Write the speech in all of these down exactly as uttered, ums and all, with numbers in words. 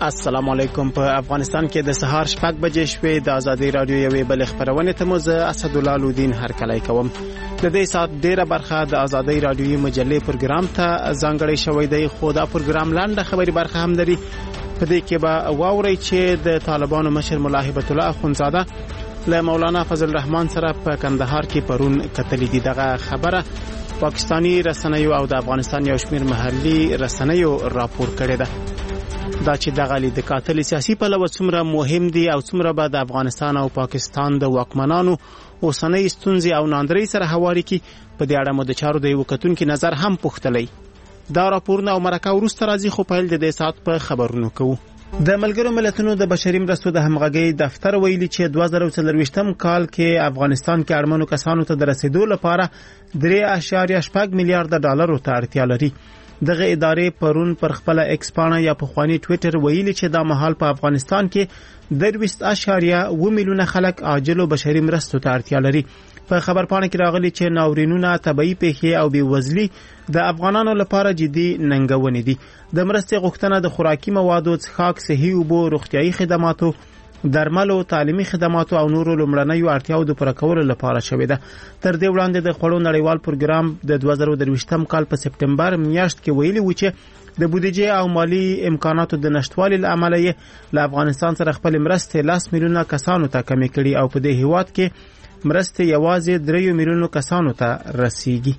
السلام علیکم. په افغانستان کې د سهار شپږ بجې شوې د ازادي رادیو یوې بل خبرونه ته مو زه اسدالله لودین هرکلی کوم. د دې سات ډیره برخه د ازادي رادیوي مجلې پروګرام ته ځانګړی شوی دی، خو دا پروګرام لاندې خبري برخه هم لري. په دې کې به واوري چې د طالبانو مشر ملا هیبت الله اخونزاده له مولانا فضل الرحمن سره په کندهار کې پرون کتلې دي. دغه خبره پاکستانی رسنیو او د افغانستان یو شمېر محلي رسنیو راپور کړی ده. دا چې دغه لید قاتل سیاسي پلوه څومره مهم دي او څومره به د افغانستان او پاکستان د واکمنانو اوسنۍ ستونزې او ناندرۍ سره هواري کی، په دې اړه مو د چارو د یو کتونکو نظر هم پوښتلی. دا راپورونه او مرکه وروسته راځي، خو پیل د دې سات په خبرونو کوو. د ملګرو ملتونو د بشري مرستو د همغږۍ دفتر ویلي چې دوه زره څلرویشتم کال کې افغانستان کې اړمنو کسانو ته د رسیدو لپاره درې اعشاریه شپږ میلیارډ ډالرو ته اړتیا لري. دغه ادارې پرون پر خپل ایکس پاڼه یا په خواني ټوئیټر ویلي چې دا مهال په افغانستان کې درویشت اعشاریه اووه میلیونه خلک عاجلو بشري مرستو ته اړتیا لري. په خبر پاڼه کې راغلي چې ناورینونه، طبيعي پیښې او بېوزلي د افغانانو لپاره جدي ننګونې دي. د مرستې غوښتنه د خوراکي موادو، څښاک، صحي اوبو، روغتیايي خدماتو، درملو، تعلیمي خدماتو او نورو لومړنیو اړتیاو د پوره کولو لپاره شوې ده. تر دې وړاندې د خوړو نړیوال پروګرام د دوه زره درویشتم کال په سپټمبر میاشت کې ویلي و چې د بودیجې او مالی امکاناتو د نشټوالي له امله یې له افغانستان سره خپل مرستې لاس میلیونه کسانو ته کمې کړي او په دې هیواد کې مرستې یوازې درې میلیونو کسانو ته رسیږي.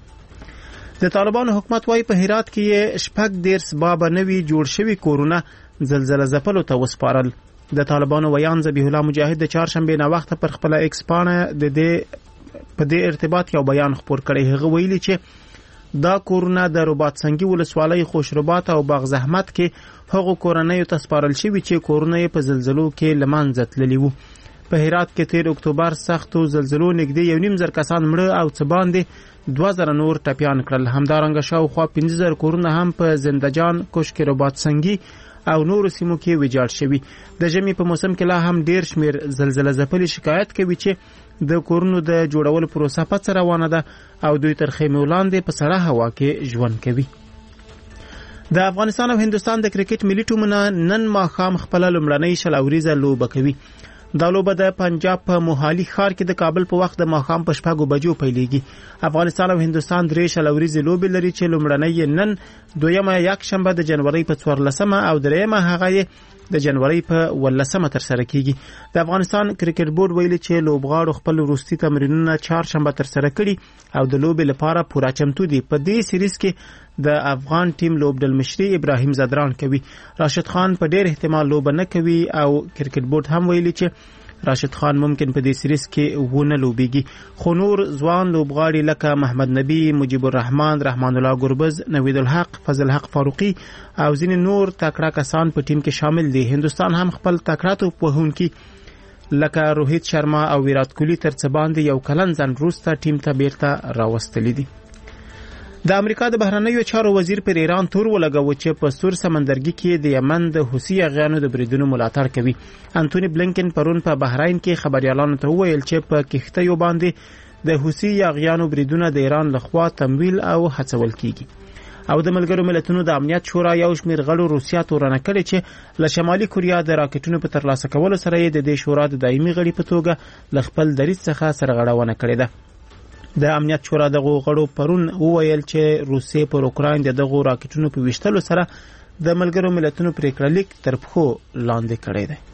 د طالبانو حکومت وايي په هرات کې شپږ دیرس بابه نوي جوړ شوي کورونه زلزله ځپلو ته وسپارل. د طالبانو ویان ذبیح الله مجاهد د چهارشنبه نه وخت پر خپل ایکس پاڼه د دې په دې ارتباط یو بیان خپور کړی. هغه ویلي چې دا کورونه د رباط سنگي ولسوالۍ خوشربات او باغ زحمت کې هغو کورنیو ته سپارل شوي چې کورونه په زلزلو کې لمانځه تللي وو. په هرات کې تیر اکتوبر سختو زلزلو نږدې یو نیم زر کسان مړه او څه باندې دوه زره نور ټپیان کړل. همدارنګه شاوخوا پنځه زره کورونه هم په زندجان، کوشک رباط سنگي او نورو سیمو کې ویجاړ شوي. د ژمي په موسم کې لا هم ډیر شمیر زلزله ځپلي شکایت کوي چې د کورونو د جوړولو پروسه پڅ روانه ده او دوی تر خیمې وړاندې په سړه هوا کې ژوند کوي. د افغانستان او هندستان د کرکټ ملي ټیمونه نن ماښام خپله لومړنۍ شل اوریزه لوبه کوي. دا لوبه د پنجاب په موهالي ښار کې د کابل په وخت د ماښام په شپږو بجو پیلیږي. افغانستان او هندستان درې شل اوریزې لوبې لري چې لومړنۍ نن، دویمه یکشنبه د جنوري په څوارلسمه او دریمه هغه د جنوري په ولسمه ترسره کیږي. د افغانستان کرکټ بورډ ویلي چې لوبغاړو خپل وروستي تمرینونه چهارشنبه ترسره کړي او د لوبې لپاره پوره چمتو دي. په دې سیریز کې د افغان ټیم لوبډل مشري ابراهیم زدران کوي. راشد خان په ډېر احتمال لوبه نه کوي او کرکټ بورډ هم ویلي چې راشد خان ممکن په دې سیریز کې ونه لوبيږي. خو نور ځوان لوبغاړي لکه محمد نبی، مجيب الرحمن، رحمان الله ګربز، نوید الحق، فضل حق فاروقي او ځینې نور تکړه کسان په ټیم کې شامل دي. هندستان هم خپل تکړه توپوهونکي لکه روهیت شرما او ویرات کوهلی تر څه باندې یو کلن ځنډ وروسته ټیم ته بیرته راوستلی دي. د امریکا د بهرنیو چارو وزیر پر ایران تور ولګاوه چې په سور سمندرګي کې د یمن د حوثي اغیانو د بریدونو ملاتړ کوي. انټونی بلینکن پرون په بحرین کې خبريالانو ته وویل چې په کښتیو باندې د حوثي اغیانو بریدونه د ایران لخوا تمویل او هڅول کیږي. او د ملګرو ملتونو د امنیت شورا یو شمېر غړو روسیا تورنه کړې چې له شمالي کوریا د راکټونو په ترلاسه کولو سره یې د دې شورا د دایمي غړي په توګه له خپل دریځ څخه سرغړونه کړې ده. د امنیت شورا دغه غړو پرون وویل چې روسیې پر اوکراین د دغه راکټونو په وشتلو سره د ملګرو ملتونو پریکړه لیک تر پښو لاندې کړی دی.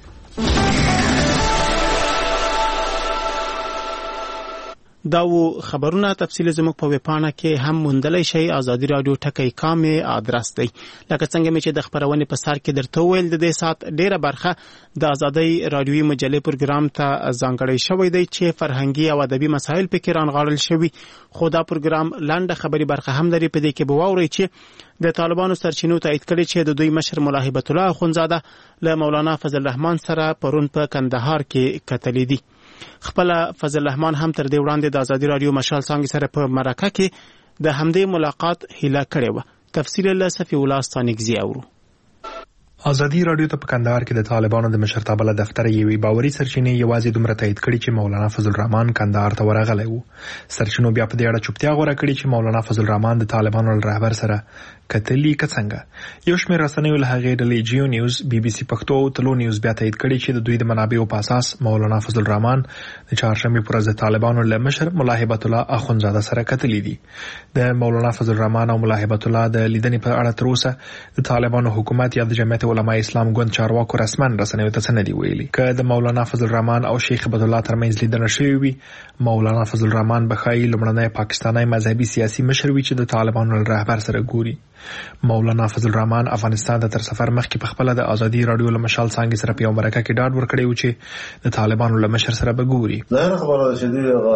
دا و خبرونه تفصیل زموږ په ویبپاڼه کې هم موندلی شئ. ازادي رادیو ټکی کامې ادرس دی. لکه څنګه مې چې د خبرونې په سر کې درته وویل، د دې سات ډیره برخه د ازادۍ رادیوي مجلې پروګرام ته ځانګړی شوی دی چې فرهنګي او ادبي مسایل پکې رانغاړل شوي. خو دا پروګرام لنډه خبري برخه هم لري. په دې کې به واورئ چې د طالبانو سرچینو تایید کړي چې د دوی مشر ملا هیبت الله اخونزاده له مولانا فضل الرحمن سره پرون په کندهار کې کتلې دي. خپل فضل الرحمن هم تر دې وړاندې د ازادي رادیو مشال څنګه سره په مرکه کې د همدې ملاقات هیله کړې و. تفصیل له صفی الله ستانګزی اورو. ازادي رادیو ته په کندهار کې د طالبانو د مشرتابه له دفتر یوې باوري سرچینې یوازې دومره تایید کړي چې مولانا فضل الرحمن کندهار ته ورغلی وو. سرچینو بیا په دې اړه چوپتیا غوره کړې چې مولانا فضل الرحمن د طالبانو له رهبر سره کتلي کڅنګه. یو شمېر رسنیو له هغې ډلې جیو نیوز، بي بي سي پښتو او تلو نیوز بیا تایید کړي چې د دوی د منابعو په اساس مولانا فضل الرحمن د چهارشنبې پر ورځ د طالبانو له مشر ملا هبت الله اخونزاده سره کتلي دي. د مولانا فضل الرحمن او ملا هبت الله د لیدنې په اړه تر اوسه د طالبانو حکومت یا د جمعیت علماء اسلام ګوند چارواکو رسمن رسنیو ته څه نه دي ویلي. که د مولانا فضل الرحمن او شیخ عبد الله ترمنځ لیدنه شوې وي، مولانا فضل الرحمن بخای لمړنی پاکستانی مذهبي سیاسي مشر وي چې د طالبانو له رهبر سره ګوري. مولانا فضل الرحمن افغانستان ته تر سفر مخکې په خپل د ازادي رادیو له مشال څنګه سره په امریکا کې ډاډ ورکړی و چې د طالبانو له مشر سره به ګوري. ظاهر خبره ده چې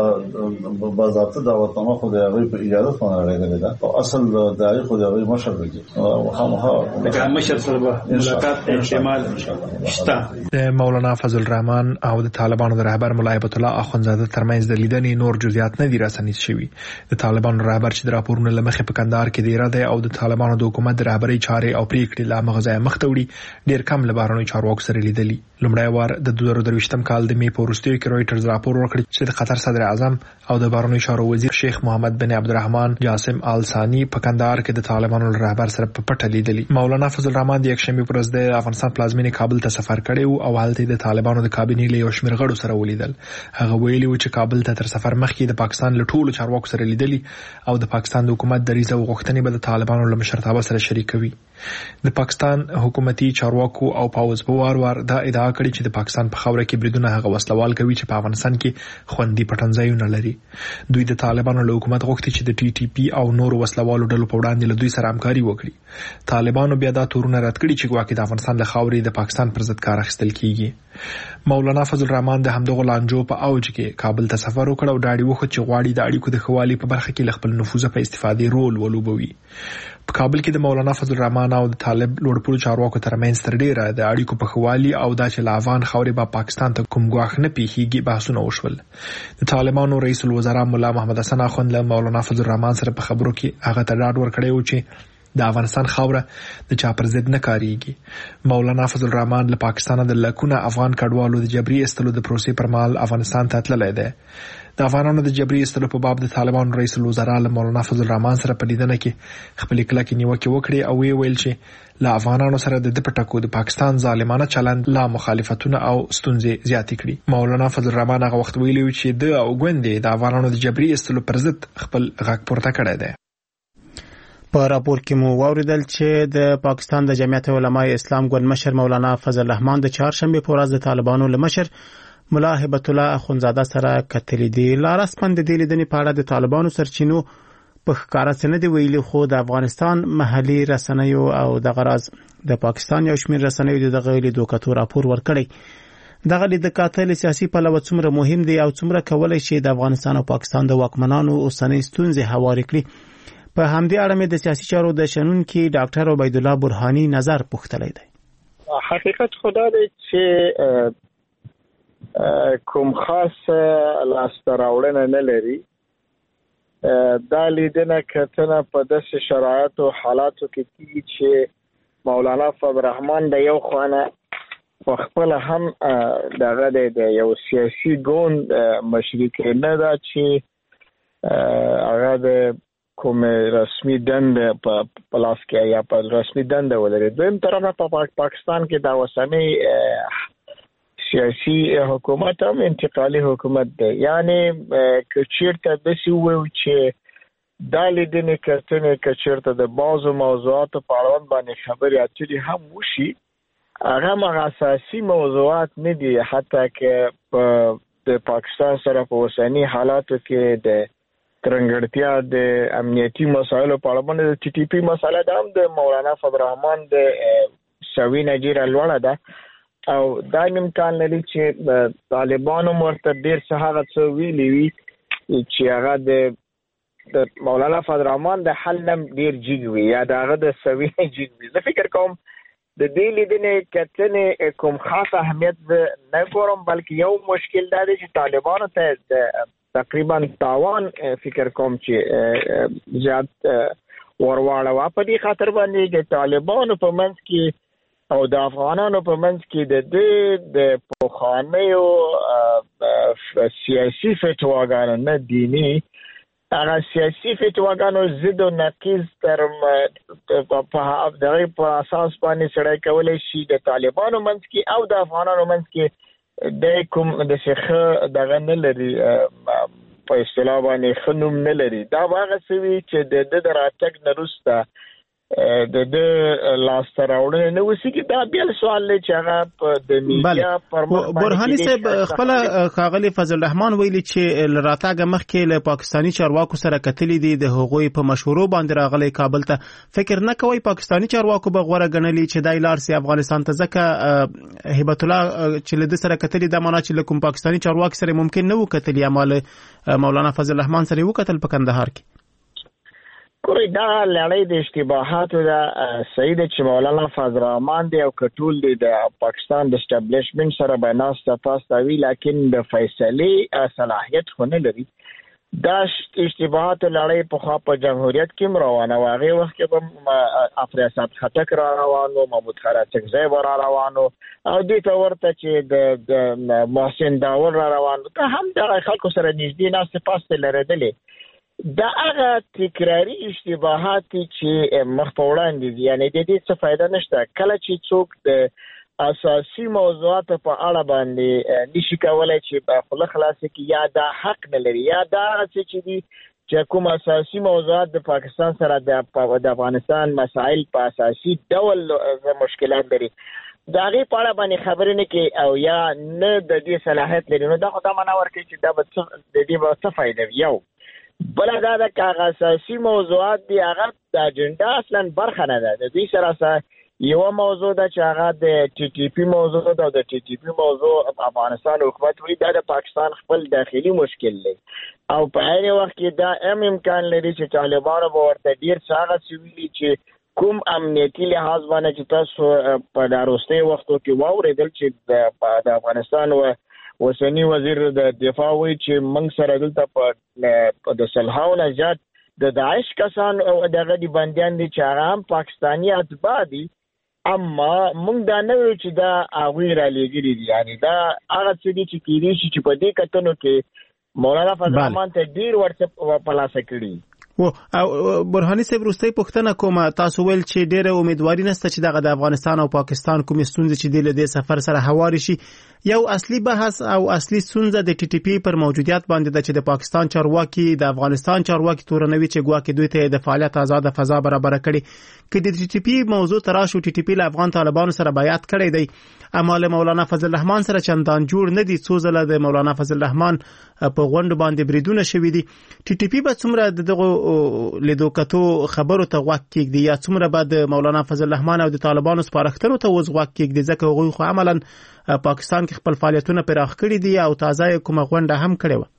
دوی باضابطه دعوتنامه خو د هغه په اجازه باندې راغلي ده او اصل د هغه خو د هغه مشر دی او خامخا د مشر سره ملاقات احتمال شته. د مولانا فضل الرحمن او د طالبانو د رهبر ملا هبت الله اخونزاده ترمنځ د لیدنې نور جزئیات نه دي راسنیز شوي. د طالبانو رهبر چې د راپورونو له مخې په کندهار کې دی را دی او د طالبانو د حکومت د رهبرۍ چارې او پریکړې لا مغزای مخ ته وړي ډیر کم له بهرنیو چارواکو سره لیدلي. لومړی وار د دوه زره درویشتم کال د می په وروستیو کې رويټرز راپور ورکړ چې د قطر صدر اعظم او د بهرنیو چارو وزیر شیخ محمد بن عبدالرحمن جاسم آل ثانی په کندهار کې د طالبانو رهبر سره په پټه لیدلي. مولانا فضل الرحمن د یکشنبه پر ورځ د افغانستان پلازمینې کابل ته سفر کړی او هلته د طالبانو د کابینې له یو شمېر غړو سره ولیدل. هغه ویلي و چې کابل ته تر سفر مخکې د پاکستان له ټولو چارواکو سره لیدلي او د پاکستان د حکومت دریځ او غوښتنې به د طالبانو له مشرتابه سره شریکوي. د پاکستان حکومتي چارواکو او پاوز په وار وار دا ادعا کړې چې د پاکستان په خاوره کې بریدونه هغه وسلوال کوي چې په افغانستان کې خوندي پټنځایونه لري. دوی د طالبانو له حکومت غوښتي چې د ټي ټي پی او نور وسلوالو ډلو په وړاندې له دوی سره همکاري وکړي. طالبانو بیا دا تورونه رد کړي چې ګواکې د افغانستان له خاورې د پاکستان پر ضد کار اخیستل کیږي. مولانا فضل الرحمن د همدغه لانجو په اوج کې کابل ته سفر وکړ او ډاډي وخت چې غواړي د اړیکو د خوالي په برخه کې خپل نفوذ په استفادې رول ولوبوي. په کابل کې د مولانا فضل الرحمن او د طالب لوړپوړو چارواکو ترمنځ تر ډیره د اړیکو په خوالي او د چې افغان خاورې به پاکستان ته کوم ګواښ نه پیښیږي بحثونه وشول. د طالبانو رئیس الوزرا مولا محمد حسن اخوند له مولانا فضل الرحمن سره په خبرو کې هغه ته ډاډ ورکړی و چې د افغانستان خاوره د چا پر ضد نه کاریږي. مولانا فضل الرحمن له پاکستان د لکونه افغان کډوالو د جبري استلو د پروسې پر مهال افغانستان ته تللی دی. د افغانانو د جبري استلو په باب د طالبانو رئیس الوزرا له مولانا فضل الرحمن سره په لیدنه کې خپل کلکې نیوکې وکړې او وی ویل چې له افغانانو سره د پټکو د پاکستان ظالمانه چلند لا مخالفتونه او ستونزې زیاتې کړي. مولانا فضل الرحمن هغه وخت ویلي چې د او ګوندې د افغانانو د جبري استلو پر ضد خپل غږ پورته کړی دی. په راپور کې مو واوریدل چې د پاکستان د جمعیت علماء اسلام ګوند مشر مولانا فضل الرحمن د چهارشنبه په ورځ د طالبانو له مشر ملا هبت الله اخونزاده سره کتلي دي. لارسپند د لیدنې په اړه د طالبانو سرچینو په ښکارا څه نه دی ویلي، خو د افغانستان محلي رسنیو او د غراز د پاکستان یو شمېر رسنیو دغه لیدو کتو راپور ورکړی. دغه لید کتل سیاسي پلوه څومره مهم دی او څومره کولای شي د افغانستان او پاکستان د واکمنانو اوسنۍ ستونزې هوارې کړي. په همدې اړه مې د سیاسي چارو د شنونکي ډاکټر عبید الله برهانی نظر پوښتلی دی. حقیقت خدا دی چې کوم خاص لاسته راوړنه نه لري. دا لیدنه کتنه په داسې شرایطو او حالاتو کې کیږي چې مولانا فضل الرحمن د یو خانه په خپل هم دغه د یو سیاسي ګوند مشرک نه ده چې هغه د کوم رسمي دند په پلاس کې یا په رسمي دند ولري. دویم طرف په پاکستان کې دا وسنۍ سیاسي حکومت هم انتقالي حکومت دی. یعنی کچیرته داسې وویو چې دا لیدنې کتنې کچیرته د بعضو موضوعاتو په اړوند باندې خبرې اترې هم وشي، هغه هغه اساسي موضوعات نه دي. حتی که په د پاکستان سره په اوسني حالاتو کې د ترنګړتیا د امنیتي مسایلو په اړه باندې د ټي ټي پی مسله ده هم د مولانا فضل الرحمن د سوي نجیره لوړه ده او دا امکان لري چې طالبانو مرته ډیر څه هغه څه ویلي وي چې هغه د د مولانا فضل الرحمن د حل نم ډیر جګ وي یا د هغه د سوي جګ وي. زه فکر کوم د دې لیدنې کتنې کوم خاص اهمیت نه ګورم، بلکې یو مشکل دا دی چې طالبانو ته تقریبا تاوان فکر کوم چې زیات ورواړه. په دې خاطر باندې د طالبانو په منځ کې او د افغانانو په منځ کې د دې د پخوانیو سیاسي فتواګانو نه دیني هغه سیاسي فتواګانو ضد او نقیض تر په دغه په اساس باندې سړی کولی شي د طالبانو منځ کې او د افغانانو منځ کې د کوم د څه دغه نه لري په اصطلاح باندې خنوم نه لري. دا هغه څه وی چې د د راتګ نه وروسته د د لاسته راوړنې نه وسی کی دا بیا سوال لري چې هغه د میډیا پر مخ برهاني صاحب خپل خاغلی فضل الرحمن ویلي چې لراتګ مخکې له پاکستانی چارواکو سره کتلې دي د هغوی په مشورو باندې راغلي کابل ته. فکر نه کوي پاکستانی چارواکو به غوړه غنلي چې دای لار سي افغانستان ته ځکه هبت الله چې له د سره کتلې د معنا چې کوم پاکستانی چارواکي سره ممکن نه وکتلې اعمال مولانا فضل الرحمن سره وکتل په کندهار کې. کوي دا لړۍ د اشتباهاتو دا سید چې مولانا فضل الرحمن دی او کټول دی د پاکستان د اسټابلیشمنت سره بناست تاسو وی لیکن د فیصله صلاحیت خو نه لري. دا اشتباهات لړۍ په خوا په جمهوریت کې روانه واغې وخت کې به افریاسات خټک را روانو محمود خراچکزی را روانو او دې ته ورته چې د محسن داور را روانو ته هم د خلکو سره نږدې ناست پاسته لريدلې. دا هغه تکراری اشتباهات چې مخ په وړاندې دي یعنی د دې څه فائدہ نشته. کله چې څوک د اساسي موضوعات په اړه باندې نشي کولای چې خپل خلاص کې یا دا حق نه لري یا دا چې دي چې کوم اساسي موضوعات د پاکستان سره د افغانستان مسائل په اساسي ډول مشکلات لري دا غي په اړه باندې خبرې نه کوي او یا نه د دې صلاحیت لري. نو دا خو دا معنا ورکوي چې دا به د دې به څه فائدہ یو بل دا د کاغذ اساسي موضوعات دی هغه د اجنډا اصلا برخه نه ده. د دې سره سره یو موضوع ده چې هغه د ټي ټي پی موضوع ده او د ټي ټي پی موضوع افغانستان حکومت وی دا د پاکستان خپل داخلي مشکل دی او په هغه وخت کې دا ام امکان لري چې طالبانو به ورته ډیر څنګه سویلي چې کوم امنیتي لحاظ باندې چې تاسو په داروستي وختو کې واورېدل چې د افغانستان و وسنی وزیر د دفاع وی چې موږ سره دلته په د سلهاو نه زیات د داعش کسان او دغه دی بنديان دي چې هغه هم پاکستاني اتباع دي اما موږ دا نه وی چې دا هغه را لګري دي. یعنی دا هغه څه دي چې کیږي چې په دې کتنو کې مولانا فضل الرحمن ته ډیر ورته پلاسه کړی. و برهاني صاحب وروستۍ پوښتنه کوم تاسو ول چې ډېره امیدواري نشته چې دغه د افغانستان او پاکستان کومې ستونزې چې د دې سفر سره هواري شي. یو اصلي بحث او اصلي ستونزه د ټي ټي پی پر موجودیت باندې ده چې د پاکستان چارواکي د افغانستان چارواکي تورنوي چې ګواکې دوی ته د فعالیت آزاد فضا برابر کړي. کې د ټي ټي پی موضوع تراشو ټي ټي پی له افغان طالبانو سره بیعت کړی دی اما له مولانا فضل الرحمن سره چندان جوړ نه دي. څو ځله د مولانا فضل الرحمن په غونډه باندې بریدونه شوې دي. ټي ټي پی به څومره دغه لیدو کتو خبرو ته غوږ کېږدي یا څومره به د مولانا فضل الرحمن او د طالبانو سپارښتنو ته وز غوږ کېږدي ځکه هغوی خو عملاً پاکستان کې خپل فعالیتونه پراخ کړي دي او تازه کومه غونډه هم کړې و.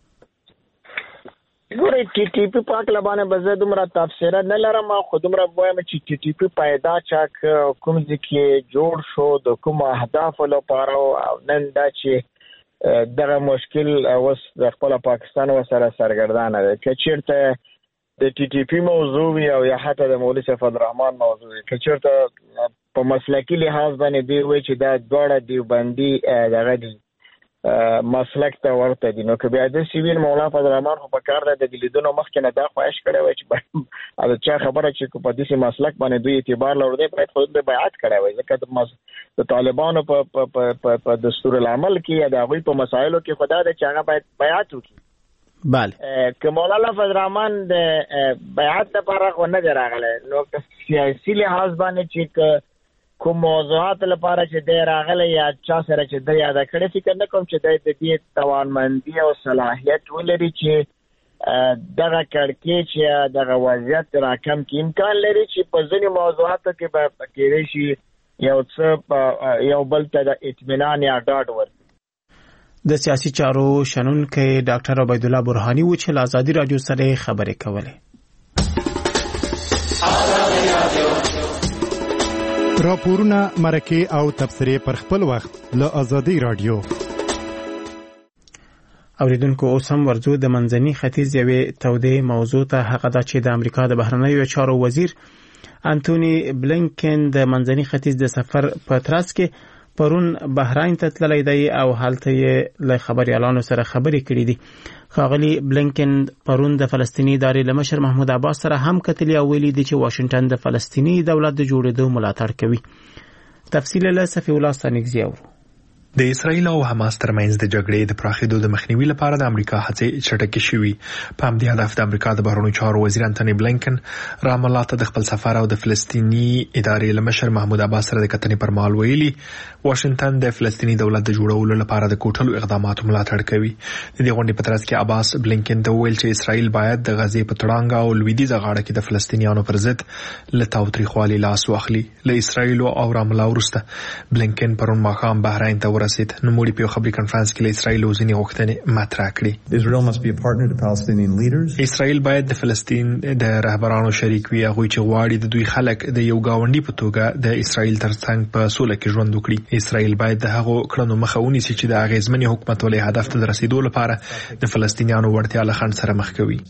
ګورې ټي ټي پی پاک لبانه به زه دومره تفسیر نه لرم خو دومره وایم چې ټي ټي پی پیدا چا کوم ځکه جوړ شو د کوم اهداف لپاره او نن دا چې دغه مشکل اوس د خپل پاکستان سره سرګردانه ده. که چیرته د ټي ټي پی موضوع او یا حتی د مولوی سیف الرحمن موضوع که چیرته په مسلکی لحاظ باندې دی وای چې دا دواړه دیوبندي دغه دي مسلک ته ورته دي. نو که بیا د سیویل مولانا فضل الرحمن خو په کار ده د لیدونو مخکې نه دا خواهش کړی وای چې دا چا خبره چې په دې مسلک باندې دوی اعتبار لري دی باید خود به بیعت کړی وای ځکه د طالبانو په په دستور العمل کې یا د هغوی په مسایلو کې خدا د چا باید بیعت وکړي. بله که مولانا فضل الرحمن د بیعت لپاره خو نه دی راغلی نو سیاسي لحاظ باندې چې کوم موضوعات لپاره چې دی راغلی یا چا سره چې دی یاده کړی فکر نه کوم چې دی د دې توانمندي او صلاحیت ولري چې دغه کړکېچ یا دغه وضعیت راکم کې امکان لري چې په ځینې موضوعاتو کې به کېدای شي یو څه یو بل ته د اطمینان یا ډاډ ورکړي. د سیاسي چارو شنونکی ډاکټر عبید الله برهاني و چې له ازادي رادیو سره خبرې کولې. راپورونه مرکه او تبصرې پر خپل وخت له ازادي رادیو. اوریدونکو اوس هم ورځو د منځني ختیځ یوې تودې موضوع ته هغه دا چې د امریکا د بهرنیو چارو وزیر انټونی بلینکن د منځني ختیځ د سفر په ترڅ کې پرون بحرین ته تللی دی او هلته یې له خبريالانو سره خبرې کړې دي. ښاغلي بلینکن پرون د فلسطیني ادارې له مشر محمود عباس سره هم کتلي او ویلي دي چې واشنگټن د فلسطیني دولت د جوړېدو ملاتړ کوي. تفصیل له صفی الله سانګزی اورو. د اسرایل او حماس ترمنځ د جګړې د پراخېدو د مخنیوي لپاره د امریکا هڅې چټکې شوې. په همدې هدف د امریکا د بهرنیو چارو وزیر انټونی بلینکن رام الله ته د خپل سفر او د فلسطیني ادارې له مشر محمود عباس سره د کتنې پر مهال ویلي واشنگټن د فلسطیني دولت د جوړولو لپاره د کوټلو اقداماتو ملاتړ کوي. د دې غونډې په ترڅ کې عباس بلینکن ته وویل چې اسرایل باید د غزې په تړانګه او لویدیځه غاړه کې د فلسطینیانو پر ضد له تاوتریخوالي لاس واخلي. له اسرایل او رام الله وروسته بلینکن پرون ماښام بحرین ته ورسید. نوموړي په خبري کانفرنس کې له اسرایل ځینې غوښتنې مطرح کړې. Israel must be a partner to Palestinian leaders. اسرایل باید د فلسطین د رهبرانو شریک وي، هغه چې غواړي د دوی خلک د یو گاونډي په توګه د اسرایل ترڅنګ په سوله کې ژوند وکړي. اسرایل باید د هغو کړنو مخه ونیسي چې د اغیزمنې حکومت ولې هدف ته رسیدو لپاره د فلسطینیانو وړتیا له خنډ سره مخ کوي.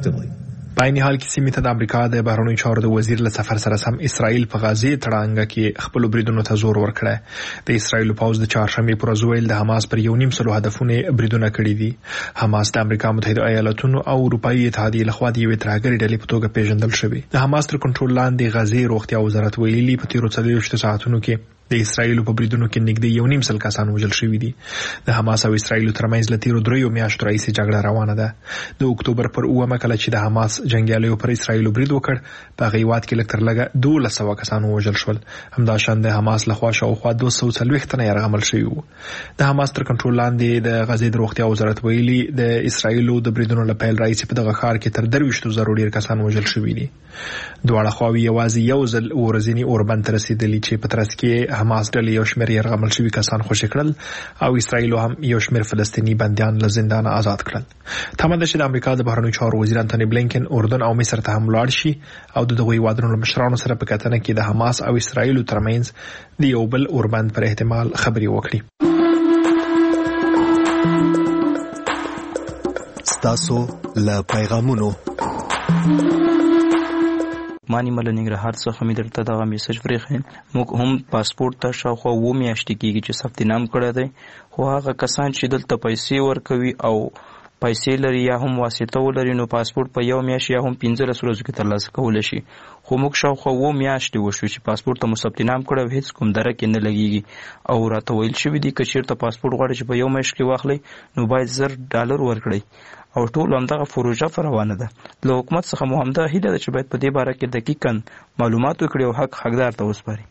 په عین حال کې سیمې ته د امریکا د بهرنیو چارو د وزیر له سفر سره سم اسرایل په غزې تړانګه کې خپل بریدونو ته زور ورکړی. د اسرایل پوځ د چهارشنبه پر ورځ ویل د حماس پر یو نیم سلو هدفونه بریدونه کړي دي. حماس د امریکا متحده ایالاتونو او اروپאי اتحادیې لخوا د یوې ترهګرې ډلې په توګه پیژندل شوی. د حماس تر کنټرول لاندې غزې روغتیا وزارت ویلي په تیرو څلوېښتو ساعتونو کې د اسرایل په بریدونو کې نږدې یو نیم سل کسان وژل شوي دي. د حماس او اسرایل ترمنځ له تیرو دریو میاشتو راهیسې جګړه روانه ده. د اکتوبر پر اوومه کله چې د حماس جنګیالیو پر اسرایل برید وکړ په هغه هیواد کې لږ تر لږه دولس سوه کسان وژل شول. همداشان د حماس لخوا شاوخوا دوه سوه څلوېښت تنه یرغمل شوي وو. د حماس تر کنټرول لاندې د غزې د روغتیا وزارت ویلي د اسرایل د بریدونو له پیل راهیسې په دغه ښار کې تر درویشتو زرو ډیر کسان وژل شوي دي. دواړه خواوې یوازې یو ځل ورځنی اوربند ته رسیدلي چې په ترڅ کې حماس ډلې یو شمېر یرغمل شوي کسان خوشي کړل او اسرایل هم یو شمېر فلسطیني بندیان له زندانه آزاد کړل. تمه ده چې د امریکا د بهرنیو چارو وزیر انټونی بلینکن اردن او مصر ته هم لاړ شي او د دغوی هیوادونو له مشرانو سره په کتنه کې د حماس او اسرایل ترمنځ د یو بل اوربند پر احتمال خبرې وکړي. ستاسو له پیغامونو مانی مل ننګرهار څخه مې درته دغه میسج ورخین. موږ هم پاسپورت ته شاوخوا اووه میاشتې کېږي چې ثبت نام کړی دی، خو هغه کسان چې دلته پیسې ورکوي او پیسې لري یا هم واسطه ولري نو پاسپورت په یو میاشت یا هم پنځلس ورځو کې ترلاسه کولی شي. خو موږ شاوخوا اووه میاشتې وشو چې پاسپورت ته مو ثبت نام کړی او هېڅ کوم درک یې نه لګېږي او راته ویل شوي دي که چېرته پاسپورت غواړئ چې په یو میاشت کې واخلئ نو باید زر ډالر ورکړئ او ټول همدغه پروژه پر روانه ده. له حکومت څخه مو همدا هیله ده چې باید په دې باره کې دقیقاً معلومات وکړي او حق حقدار ته وسپاري.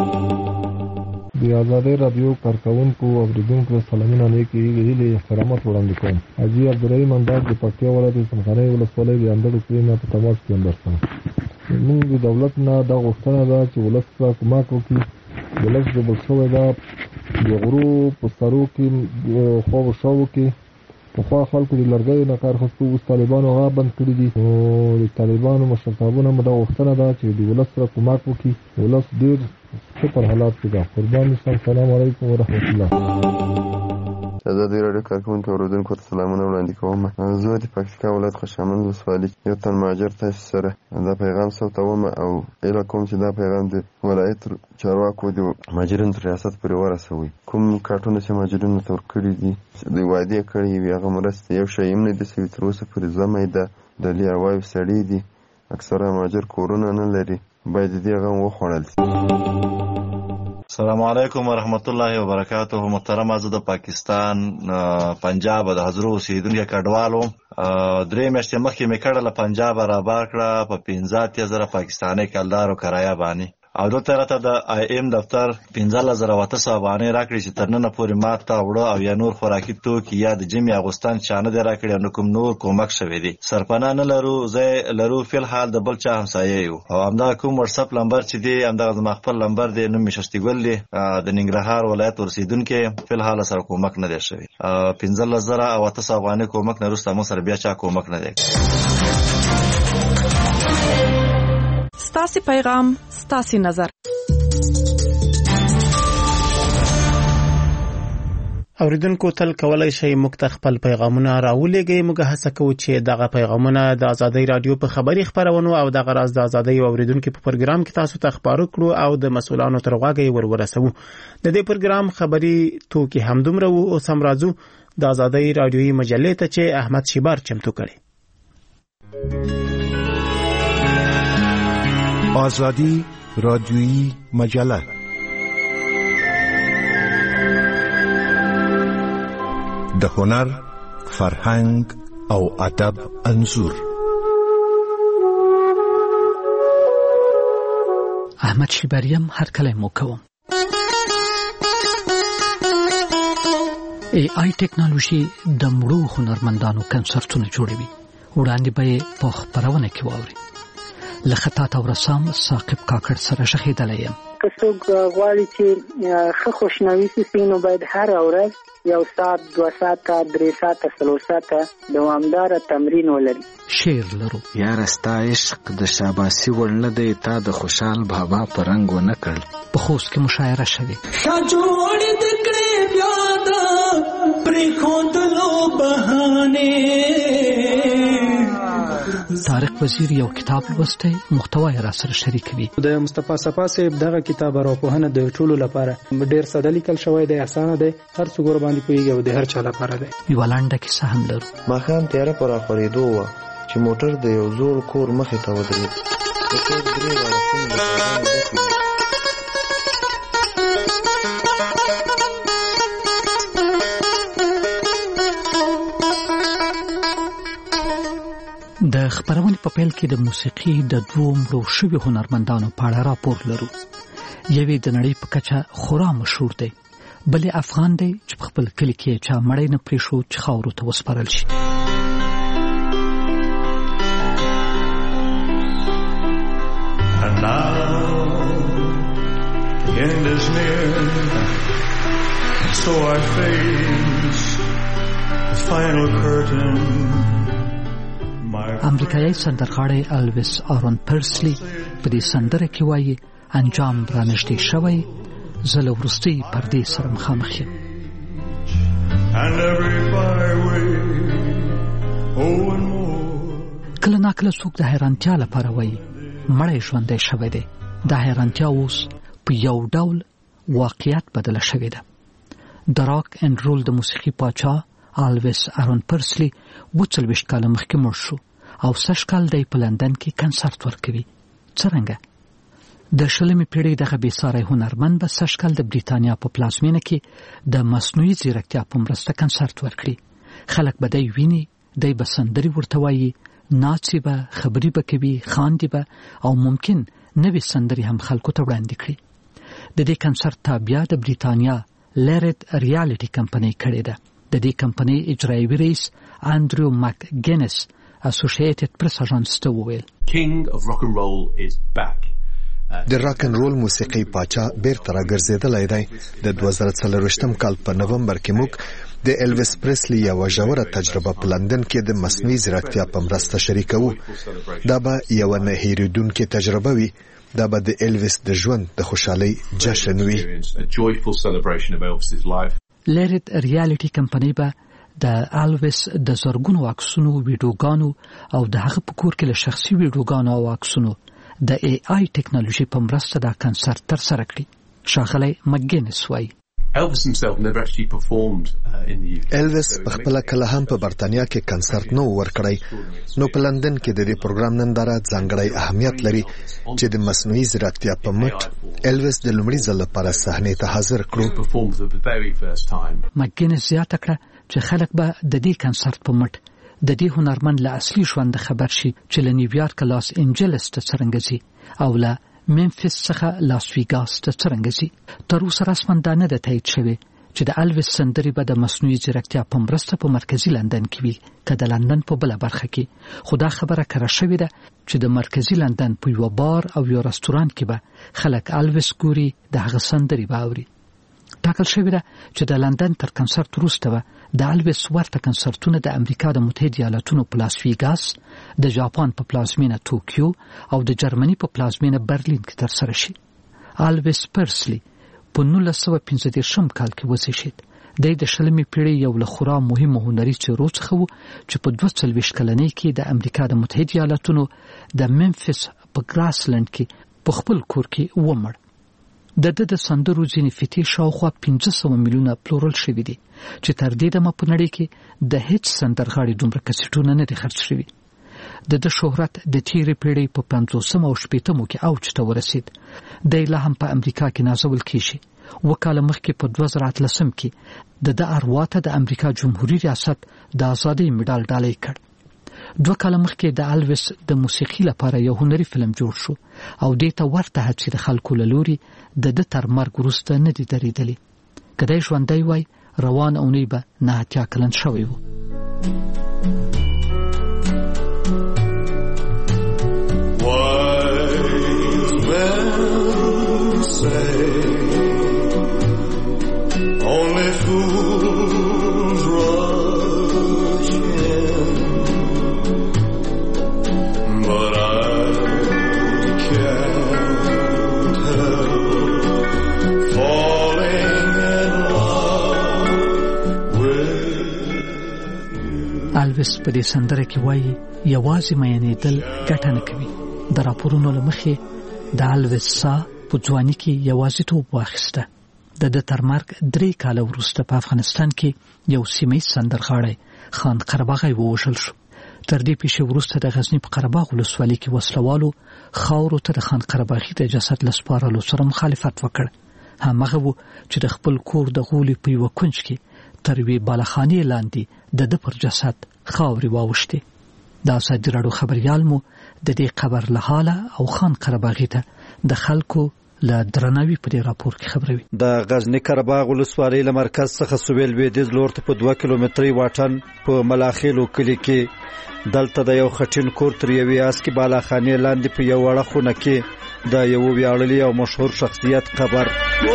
د آزادۍ راډیو کارکوونکو او اوریدونکو سلامونه لیکي هیلې احترامات وړاندې کوم. حاجي عبدالرحیم انداز د پکتیا ولایت څمکنۍ ولسوالۍ د اندړو کلي نه په تماس کې یم درسم. موږ د دولت نه دا غوښتنه ده چې ولس ته کمک وکړي. ولس ډوبل شوی ده د غرو په سرو کې خواو شاو کې پخوا خلکو د لرګیو نه کار اخیستو، اوس طالبانو هغه بند کړي دي. نو د طالبانو مشرتابونه مو دا غوښتنه ده چې د ولس سره کمک وکړي. ولس ډېر ښه پر حالات کې ده. قربان شم. سلام علیکم ورحمت الله. آزادۍ راډیو کارکوونکو او اورېدونکو ته سلامونه وړاندې کوم. زه د پکتیکا ولایت خوشامند ولسوالي یو تن مهاجر تاسو سره دا پیغام ثبتوم او هیله کوم چې دا پیغام د ولایت چارواکو د مهاجرینو تر ریاست پورې ورسوي. کوم کارټونه چې مهاجرینو ته ورکړي دي دوی وعدې کړي وي هغه مرستې یو شی هم نه دي سوي تر اوسه پورې. زمی ده ډلې ارواوې سړي دي، اکثره مهاجر کورونه نه لري، باید د دې غم وخوړل شي. السلام علیکم ورحمت الله وبرکاته. محترم زه د پاکستان پنجاب د حضرو اوسیدونکي کډوالو درې میاشتې مخکې مې کډه له پنجاب را بار کړه په پنځه اتیا زره پاکستاني کلدارو کرایه باندې او دلته راته د آی ایم دفتر پنځلس زره اته سوه افغانۍ راکړې چې تر ننه پورې ما ته اوړه او یا نور خوراکي توکي یا د ژمي اغوستن چا نه دی راکړي او نه کوم نور کومک شوی دی. سرپناه نه لرو، ځای لرو فی الحال د بل چا همسایه یو او همدغه کوم وټساپ نمبر چې دی همدغه زما خپل نمبر دی. نوم مې ششتګل دی، د ننګرهار ولایت اوسېدونکی. فی الحال سره کومک نه دی شوی. پنځلس زره او اته سوه افغانۍ کومک نه وروسته موږ سره بیا چا کومک نه دی. ستاسې پیغام ستاسې نظر. اوریدونکو تل کولای شي موږ ته خپل پیغامونه راولېږئ. موږ هڅه کوو چې دغه پیغامونه د آزادۍ رادیو په خبري خبرونو او د غراز د آزادۍ اوریدونکو په پروګرام کې تاسو ته خبرو کړو او د مسؤلانو تر غوږه ورورسوو. د دې پروګرام خبري توکي همدومره وو او سم راځو د آزادۍ رادیوي مجلې ته چې احمد شیبار چمتو کړي. آزادی رادیویی مجله د هنر، فرهنګ او ادب انځور. احمد شیباریم هر کله مو کوم. ای آی ټیکنالوژي د مړو هنرمندانو کنسرتونه جوړوي. وړاندې به په خبرونه کې واوري. لخطا تا ورسام ثاقب کاکړ سره شخیدلې يم. که څوک غواړي چې ښه خوشنوي سي نو باید هر ورځ یو ساعت، دو ساعته، درې ساعته، څلور ساعته دوامداره تمرین ولري. شعر لرو. یاره ستا عشق د شاباسي وړ نه دی، تا د خوشحال بابا په رنګ ونه کړ. په خوست کې مشاعره شوې. شاجوړ د کړې بیا د پرې خوندلو بهانه. طارق وزیر یو کتاب لوستی، محتوا یې را سره شریکوي. د مصطفی صفا صاحب دغه کتاب راپوهنه د ټولو لپاره ډیر ساده لیکل شوی دی، اسانه دی، هر څوک ور باندې پوهیږي او د هر چا لپاره دی. یو لنډه کیسه هم لرو. ماښام تیاره پر راخورېدو وه چې موټر د یو زوړ کور مخې ته ودرېد. د کور درې واړه خونې له بارانه ډکې وې. د خبرونې په پیل کې د موسیقي د دوو مړو شویو هنرمندانو په اړه راپور لرو. یوې د نړۍ په کچه خورا مشهور دی، بلې افغان دی چې په خپل کلي کې چا مړی نه پرېښود چې خاورو ته وسپارل شي. And now the end is near, so I face the final curtain. امریکایي سندرغاړی الویس آرون پرسلی په دې سندره کې وایي انجام را نږدې شوی، زه له وروستۍ پردې سره مخامخ یم. کله ناکله څوک د حیرانتیا لپاره وایي مړی ژوندی شوی دی. دا حیرانتیا اوس په یو ډول واقعیت بدله شوې ده. د راک اینډ رول د موسیقي پاچا الویس آرون پرسلی اووه څلوېښت کاله مخکې مړ شو او سږ کال دی په لندن کې کنسرت ورکوي. څرنګه؟ د شلمې پیړۍ دغه بېساری هنرمند به سږ کال د بریتانیا په پلازمینه کې د مصنوعي ځیرکتیا په مرسته کنسرت ورکړي. خلک به دی ویني، دی به سندرې ورته وایي، ناڅي به، خبرې به کوي، خاندي به او ممکن نوې سندرې هم خلکو ته وړاندې کړي. د دې کنسرت تابعه د بریتانیا لیرت ریالټي کمپنۍ کړې ده. د دې کمپنۍ اجرایوي رئیس انډریو مک ګینس اسوسییټډ پریس اژانس ته وویل د راک ان رول موسیقي پاچا بیرته راګرځېدلی دی. د دوه زره څلرویشتم کال په نومبر کې موږ د الویس پریسلی یوه ژوره تجربه په لندن کې د مصنوعي ځیرکتیا په مرسته شریکوو. دا به یوه نه هېرېدونکې تجربه وي. دا به د الویس د ژوند د خوشحالۍ جشن وي. لیرت ریالټي کمپنۍ به د الویس د زرګونو عکسونو، ویډیوګانو او د هغه په کور کې له شخصي ویډیوګانو او عکسونو د ای آی ټیکنالوژي په مرسته دا کنسرت ترسره کړي. ښاغلی مکګینس وایي الویس په خپله کله هم په برتانیا کې کنسرت نه و ورکړی، نو په لندن کې د دې پروګرام ننداره ځانګړی اهمیت لري چې د مصنوعي ځیرکتیا په مټ الویس د لومړي ځل لپاره صحنې ته حاضر کړو. مکګینس زیاته کړه چې خلک به د دې کنسرت په مټ د دې هنرمند له اصلي ژوند خبر شي چې له نیویارک لاس انجلس ته څرنګه ځي او له ممفیس څخه لاس ویګاس ته څرنګه ځي. تر اوسه رسما دا نه ده تایید شوې چې د الویس سندرې به د مصنوعي ځیرکتیا په مرسته په مرکزي لندن کې وي که د لندن په بله برخه کې. خو دا خبره کره شوې ده چې د مرکزي لندن په یوه بار او یو رستورانت کې به خلک الویس ګوري، د هغه سندرې به اوري. ټاکل شوې ده چې د لندن تر کنسرت وروسته به د الویس ورته کنسرتونه د امریکا د متحده ایالاتونو په لاس ویګاس، د جاپان په پلازمینه توکیو او د جرمني په پلازمینه برلین کې ترسره شي. الویس پرسلی په نولس سوه پنځه دېرشم کال کې وزیږېد. د شلمې پیړۍ یو له خورا مهمو هنري څیرو څخه و چې په دوه څلوېښت کلنۍ کې د امریکا د متحده ایالاتونو د ممفیس په ګراسلند کې په خپل کور کې ومړ. د د د سندرو ځینې فتې شاوخوا پنځه سوه میلیونه پلورل شوي دي چې تر دې دمه په نړۍ کې د هیڅ سندرغاړي دومره کسټونه نه دي خرڅ شوي. د د شهرت د تیرې پیړۍ په پنځوسم او شپېتمو کې اوج ته ورسید. دی لا هم په امریکا کې نازول کیږي. وکاله مخکې په دوه زره اتلسم کې د د اروا ته د امریکا جمهوریت ریاست د ازادۍ مډال ډالۍ کړ. دوه کاله مخکې د الویس د موسیقي لپاره یو هنري فلم جوړ شو او دې ته ورته هڅې د خلکو له لوري د د تر مرګ وروسته نه دي درېدلې. که دی ژوندی وای روان اونۍ به نه اتیا کلن شوی و. Only fools rush in, but I can't help falling in love with you. الویس په دې سندره کې وایي یوازې میینېدل ګټه نه کوي. د راپورونو له مخې د الویس سا په ځواني کې یوازیتوب واخیسته. د د تر مرګ درې کاله وروسته په افغانستان کې یو سیمه‌یز سندرغاړی خان قرباغی ووژل شو. تر دې پیښې وروسته د غزني په قرهباغ ولسوالۍ کې وسلوالو خاورو ته د خان قرباغي د جسد له سپارلو سره مخالفت وکړ. همغه و چې د خپل کور د غولي په یوه کونج کې تر یوې بالاخانې لاندې د ده پر جسد خاورې واوښتې. د ازادي راډیو خبریال مو د دې قبر له حاله او خان قرباغي ته د خلکو له درناوي په دې راپور کې خبروي. د غزنی قرهباغ ولسوالۍ له مرکز څخه سویل لویدیځ لور ته په دوه کیلومتري واټن په ملاخیلو کلي کې دلته د یو خټین کور تر یوې اسکي بالاخانې لاندې په یو وړه خونه کې د یو ویاړلي او مشهور شخصیت قبر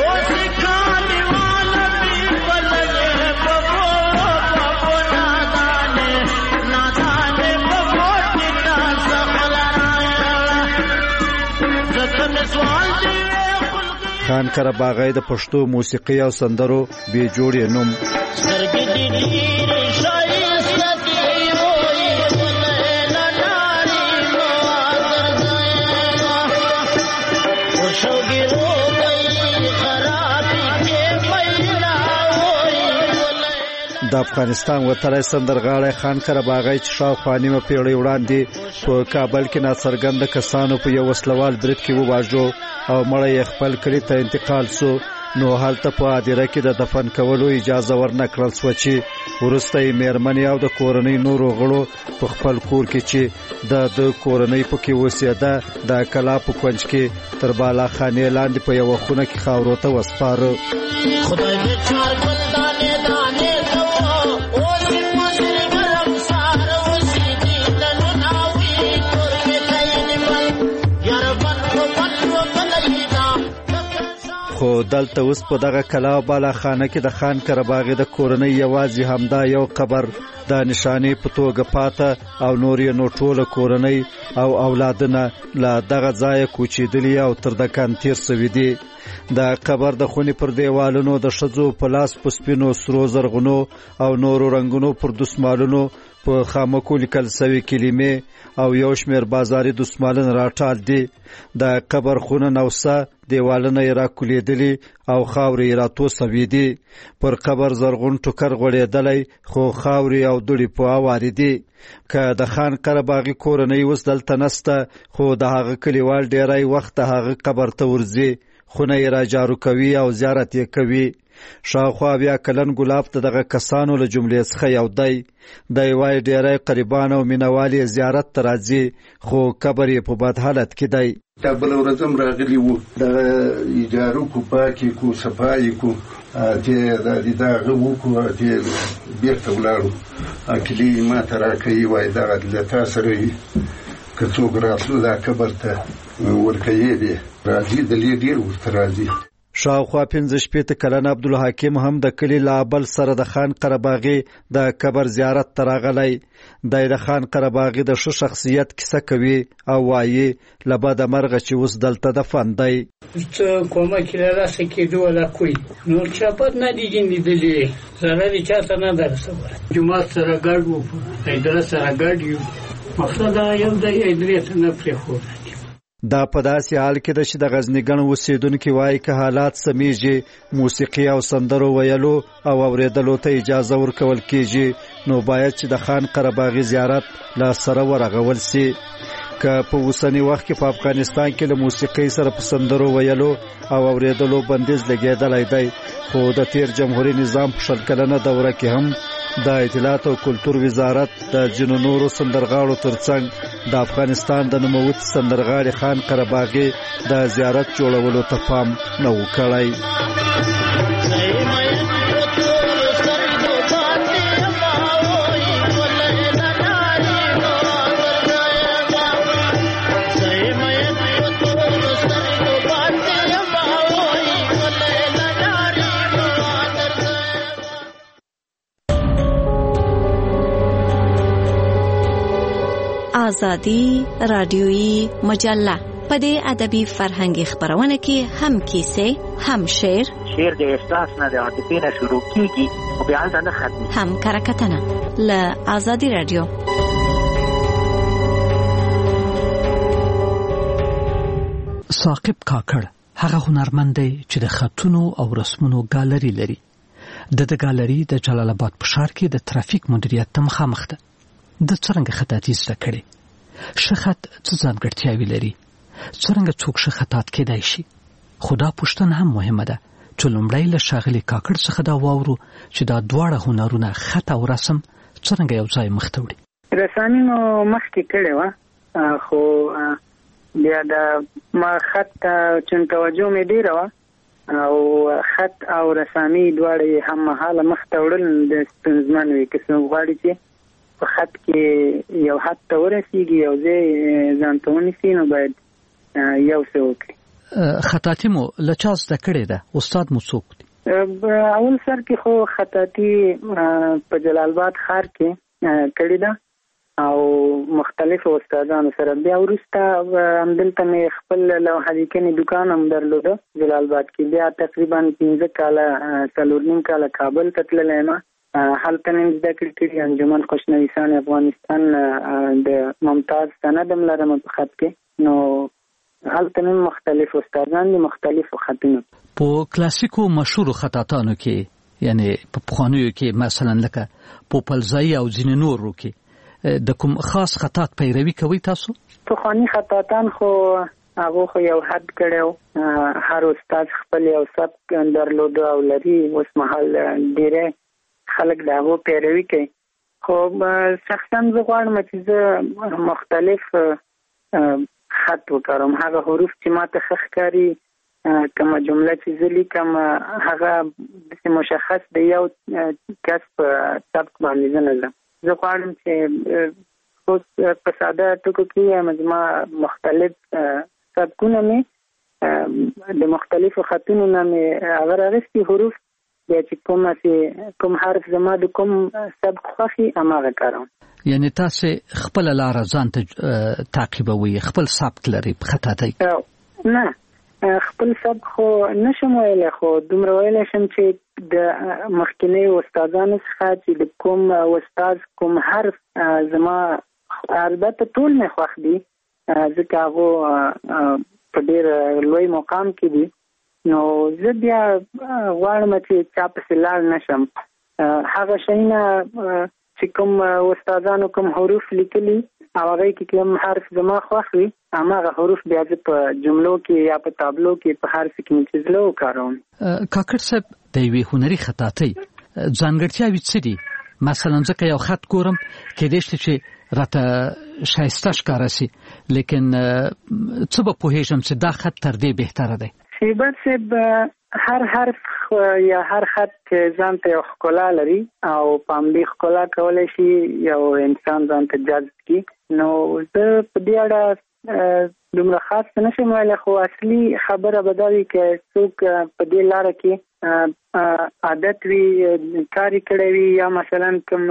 خان قرباغی د پښتو موسیقي او سندرو بې جوړې نوم. د افغانستان وتلی سندرغاړی خان قرباغی چې شاوخوا نیمه پیړۍ وړاندې په کابل کې ناڅرګنده کسانو په یو وسلوال برید کې وواژو او مړی یې خپل کلي ته انتقال سو، نو هلته په هدیره کې د دفن کولو اجازه ورنه کړل سوه چې وروسته یې مېرمنې او د کورنۍ نورو غړو په خپل کور کې چې د د کورنۍ پکې اوسېده د کلا په کونج کې تر بالاخانې لاندې په یوه خونه کې خاورو ته وسپاره. خدای دې چار ګلدانې دانې خو دلته اوس په دغه کلا او بالاخانه کې د خان قرباغي د کورنۍ یوازې همدا یو قبر د نشانې په توګه پاته او نور یې نو ټوله کورنۍ او اولادونه له دغه ځایه کوچېدلي او تر دکان تیر سوي دي. د قبر د خونې پر دیوالونو د ښځو په لاس په سپینو سرو زرغونو او نورو رنګونو پر دسمالونو په خامکو لیکل سوي کلمې او یو شمېر بازاري دسمالونه راټال دي. د قبر خونه نوسه دیوالونه یې راکولیدلي او خاورې یې راتو سوي دي. پر قبر زرغون ټوکر غوړېدلی خو خاورې او دوړې په اوارې دي. که د خان قرباغي کورنۍ اوس دلته نسته خو د هغه کلیوال ډیری وخت د هغه قبر ته ورځي، خونه یې را جارو کوي او زیارت یې کوي. شاوخوا بیا کلن ګلاب ته دغه کسانو له جملې څخه یو دی. دی وایي ډیری قریبان او مینوال یې زیارت ته راځي خو قبر یې په بد حالت کې دی. دا بله ورځ هم راغلي وو، دغه ایجارو کو پاکې کو صفایي کو چې د هغه وکړو چې بېرته ولاړو. کلي ما ته راکوي وایي دغه له تا سره وي که څوک راتلو دا قبر ته ورکوي دی راځي دلې ډېر ورته راځي. شاوخوا پنځه شپېته کلن عبدالحکیم هم د کلي لابل سره د خان قرهباغي د قبر زیارت ته راغلی. دی د خان قرهباغي د ښه شخصیت کیسه کوي او وایي له بده مرغه چې اوس دلته دفن دی. څه کومک له لاسه کېدو ولا کوي نور چاپت نه دي لیدلي ضرر چاته نه درسوي. جومات سره ګډ وو ایدره سره ګډ یو مقصد یو د ایدرې نه پرېښود. دا په داسې حال کې ده چې د غزني ګڼ اوسېدونکي وایي که حالات سمیږي موسیقي او سندرو ویلو او اورېدلو ته اجازه ورکول کېږي نو باید چې د خان قرهباغي زیارت له سره ورغول سي. که په اوسني وخت کې په افغانستان کې له موسیقۍ سره په سندرو ویلو او اورېدلو بندیز لګېدلی دی خو د تیر جمهوري نظام په شل کلنه دوره کې هم د اطلاعات او کلتور وزارت د ځینو نورو سندرغاړو ترڅنګ د افغانستان د نوموتي سندرغاړي خان قرهباغي د زیارت جوړولو ته پام نه و کړی. آزادی رادیویی مجله په دې ادبي فرهنګي خبرونه کې هم کیسې هم شعر شعر د احساس نه د عاطفې نه شروع کیږي او بیا هلته نه ختمي هم کرکټنه له آزادی رادیو. ثاقب کاکړ هغه هنرمند دی چې د خطونو او رسمونو ګالري لري. د د ګالري د جلال آباد په ښار کې د ترافیک مدیریت ته مخامخ ده. د څرنګه خطاطي زده کړي ښه خط څه ځانګړتیاوې لري څرنګه څوک ښه خطاط کېدای شي. خو دا پوښتنه هم مهمه ده چې لومړی له ښاغلي کاکړ څخه دا واورو چې دا دواړه هنرونه خط او رسم څرنګه یو ځای مخ ته وړي. رسامي مو مخکې کړې وه خو بیا د ما خط ته چون توجه مې ډېره وه او خط او رسامي دواړه هم مهاله مخ ته وړل د ستونزمن وي که څوک غواړي چې په خط کې یو حد ته ورسیږي یو ځای ځان ته ونیسي نو باید یو څه وکړي. خطاطي مو له چا زده کړې ده؟ استاد مو څوک دی؟ اول سر کې خو خطاطي په جلال آباد ښار کې کړې ده او مختلفو استادانو سره. بیا وروسته همدلته مې خپل لوحه لیکنې دکان هم درلوده جلال آباد کې. بیا تقریبا پنځه کاله څلور نیم کاله کابل ته تللی یم. هلته مې زده کړې کړي انجمن خوشنویسان افغانستان د ممتاز سند هم لرم په خط کې. نو هلته مې مختلف استادان دي مختلفو خطونو. په کلاسیکو مشهورو خطاطانو کې یعنی په پخوانیو کې مثلا لکه پوپلزایی او ځینې نورو کې د کوم خاص خطاط پیروي کوي تاسو؟ پخواني خطاطان خو هغه خو یو حد کړو هر استاد خپل یو سبک درلوده او لري. اوس مهال ډېره خلک د هغو پیروي کوي خو شخصا زه غواړم چې زه مختلف خط وکړم. هغه حروف چې ما ته ښه ښکاري کومه جمله چې زه لیکم هغه داسې مشخص د یو کس په سبک باندې زه نه ځم. زه غواړم چې اوس په ساده ټکو کې زما مختلف سبکونه مې د مختلفو خطونو نه مې هغه راغستي حروف بیا چې کومه چې کوم حرف زما د کوم سبک خوښي هماغه کاروم. یعنی تاسو خپل لاره ځان ته تعقیبوي خپل سبک لري په خطاطۍ؟ نه خپل سبک خو نشم ویلی خو دومره ویلی شم چې د مخکینی استادانو څخه چې د کوم استاد کوم حرف زما البته ټول مې خوښ دي ځکه هغو په ډېر لوی مقام کې دي. نو زه بیا غواړم چې چا پسې لاړ نشم. هغه شیونه چې کوم استادانو کوم حروف لیکلي او هغه کې کوم حرف زما خوښ وي هماغه حروف بیا زه په جملو کې یا په تابلو کې په هر څه کې مې چې زه وکاروم. کاکړ صاحب د یوې هنري خطاطۍ ځانګړتیاوې څه دي؟ مثلا ځکه یو خط ګورم کېدای شي چې راته ښایسته ښکاره سي لیکن څه به پوهېږم چې دا خط تر دې بهتره دی. شیبت صاحب هر حرف یا هر خط ځان ته یو ښکلا لري او په همدې ښکلا کولی شي یو انسان ځان ته جذب کړي. نو زه په دې اړه دومره خاص څه نشم ویلی، خو اصلي خبره به دا وي که څوک په دې لاره کې عادت وي، کار یې کړی وي، یا مثلا کوم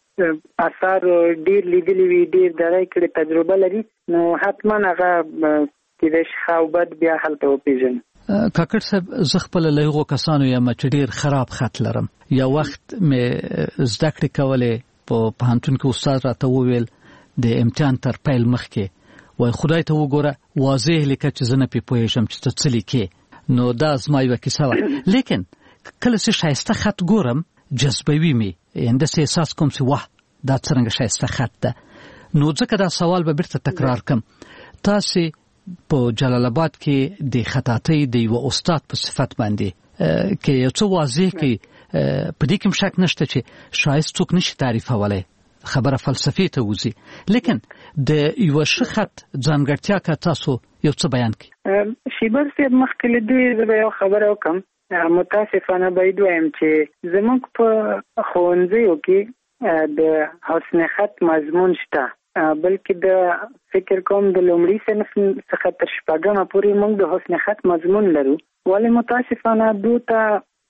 اثار ډېر لیدلی وي، ډېر دغه یې کړې تجربه لري، نو حتما هغه کېدای شي ښه او بد بیا هلته وپېژني. کاکړ صاحب، زه خپله له هغو کسانو یم چې ډېر خراب خط لرم. یو وخت مې زده کړې کولې، په پوهنتون کې استاد راته وویل د امتحان تر پیل مخکې وای خدای ته وګوره، واضح لیکه چې زه نه پې پوهېږم چې ته څه لیکې. نو دا زما یوه کیسه وه. لیکن کله چې ښایسته خط ګورم جذبوي مې، یعنې داسې احساس کوم چې واه دا څرنګه ښایسته خط ده. نو ځکه دا سوال به بیرته تکرار کړم، تاسې په جلال آباد کې د خطاطۍ د یو استاد په صفت باندې کې یو څه واضح کې، په دې کې شک نشته چې ښایست څوک نشي تعریفولی، خبره فلسفي ته وځي، لیکن د یو ښه خط ځانګړتیا که تاسو یو څه بیان کړئ. شیبر صاحب، مخکې له دې زه به یو خبره وکړم. متاسفانه باید ووایم چې زموږ په ښوونځیو کې د حسن خط مضمون شته، بلکې د فکر کوم د لومړي صنف څخه تر شپږمه پورې موږ د حسن خط مضمون لرو. ولې متاسفانه دوته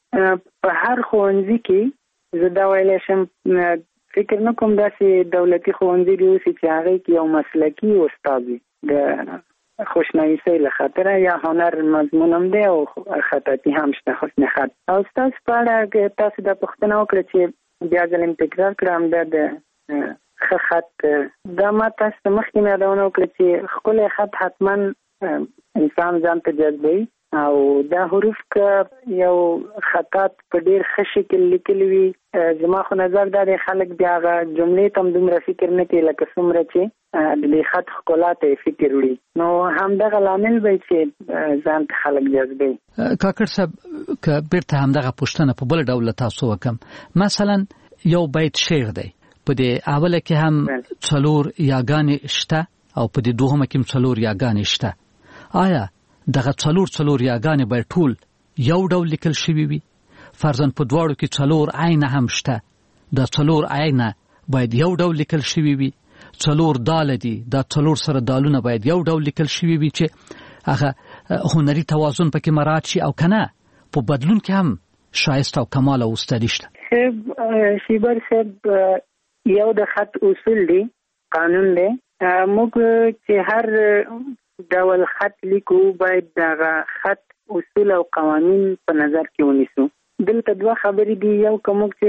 په هر ښوونځي کې زه دا ویلی شم، فکر نه کوم داسې دولتي ښوونځي دي اوسي چې هغې کې یو مسلکي استاد وي د خوشنویسۍ له خاطره، یا هنر مضمون هم دی او خطاطي هم شته، حسن خط. او ستاسو په اړه تاسو دا پوښتنه وکړه چې بیا ځل م تکرار کړم، دا د ښه خط، دا ما تاسو ته مخکې مې یادونه وکړه چې ښکلی خط حتما انسان ځان ته جذبوي، او دا حروف که یو خطاط په ډېر ښه شکل لیکلي وي، زما خو نظر دا دی خلک بیا هغه جملې ته هم دومره فکر نه کوي لکه څومره چې د دې خط ښکلا ته یې فکر وړي. نو همدغه لامل به چې ځان ته خلک جذبوي. کاکړ صاحب، که بیرته همدغه پوښتنه په بل ډول تاسو وکړم، مثلا یو بیت شعر دی، په دې اوله کې هم څلور یاګانې شته او په دې دوهمه کې هم څلور یاګانې شته. آیا دغه څلور څلور یاګانې باید ټول یو ډول لیکل شوي وي؟ فرضاً په دواړو کې څلور عینه هم شته، دا څلور عینه باید یو ډول لیکل شوي وي. څلور داله دي، دا څلور سره دالونه باید یو ډول لیکل شوي وي چې هغه هنري توازن پکې مراعات شي، او که نه په بدلون کې هم ښایست او کمال او استادي شته. شیبر صاحب، یو د خط اصول دی، قانون دی. موږ چې هر ډول خط لیکو باید دغه خط اصول او قوانین په نظر کې ونیسو. دلته دوه خبرې دي، یو که موږ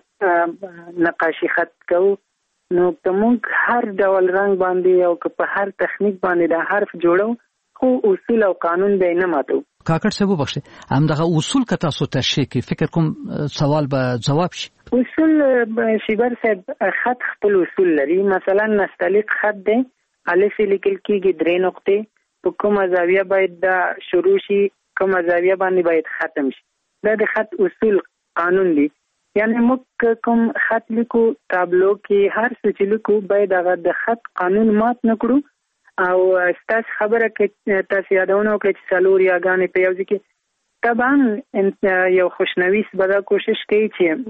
چېرته نقاشي خط کوو، نو که موږ هر ډول رنګ باندې او که په هر تخنیک باندې دا حرف جوړو، خو اصول او قانون به یې نه ماتو. کاکړ صاحب وبخښئ، همدغه اصول که تاسو تشریح کړئ، فکر کوم سوال به ځواب شي. اصول شیبر صاحب، خط خپل اصول لري. مثلا نستعلیق خط دی، الف لیکل کېږي درې نقطې، په کومه زاویه باید دا شروع شي، کومه زاویه باندې باید ختم شي. دا د خط اصول قانون دی. یعنی موږ کوم خط لیکو، تابلو کې هر څه چې لیکو باید هغه د خط قانون مات نه کړو. او ستاسو خبره کې تاسو یادونه وکړئ چې څلور یاګانې په یو ځای کې، طبعا یو خوشنویس به دا کوشش کوي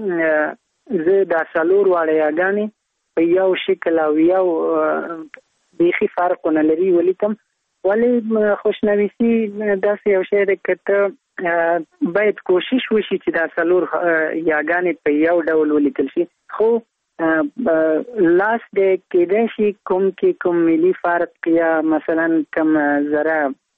چې زه دا څلور واړه یاګانې په یو شکل او یو بیخي فرقونه لري ولیکم. ولې خوشنویسي داسې یو شی دی که ته باید کوشش وشي چې دا څلور یاګانې په یو ډول ولیکل شي، خو لاس دی کېدای شي کوم کې کوم ملي فرق یا مثلا کوم ذره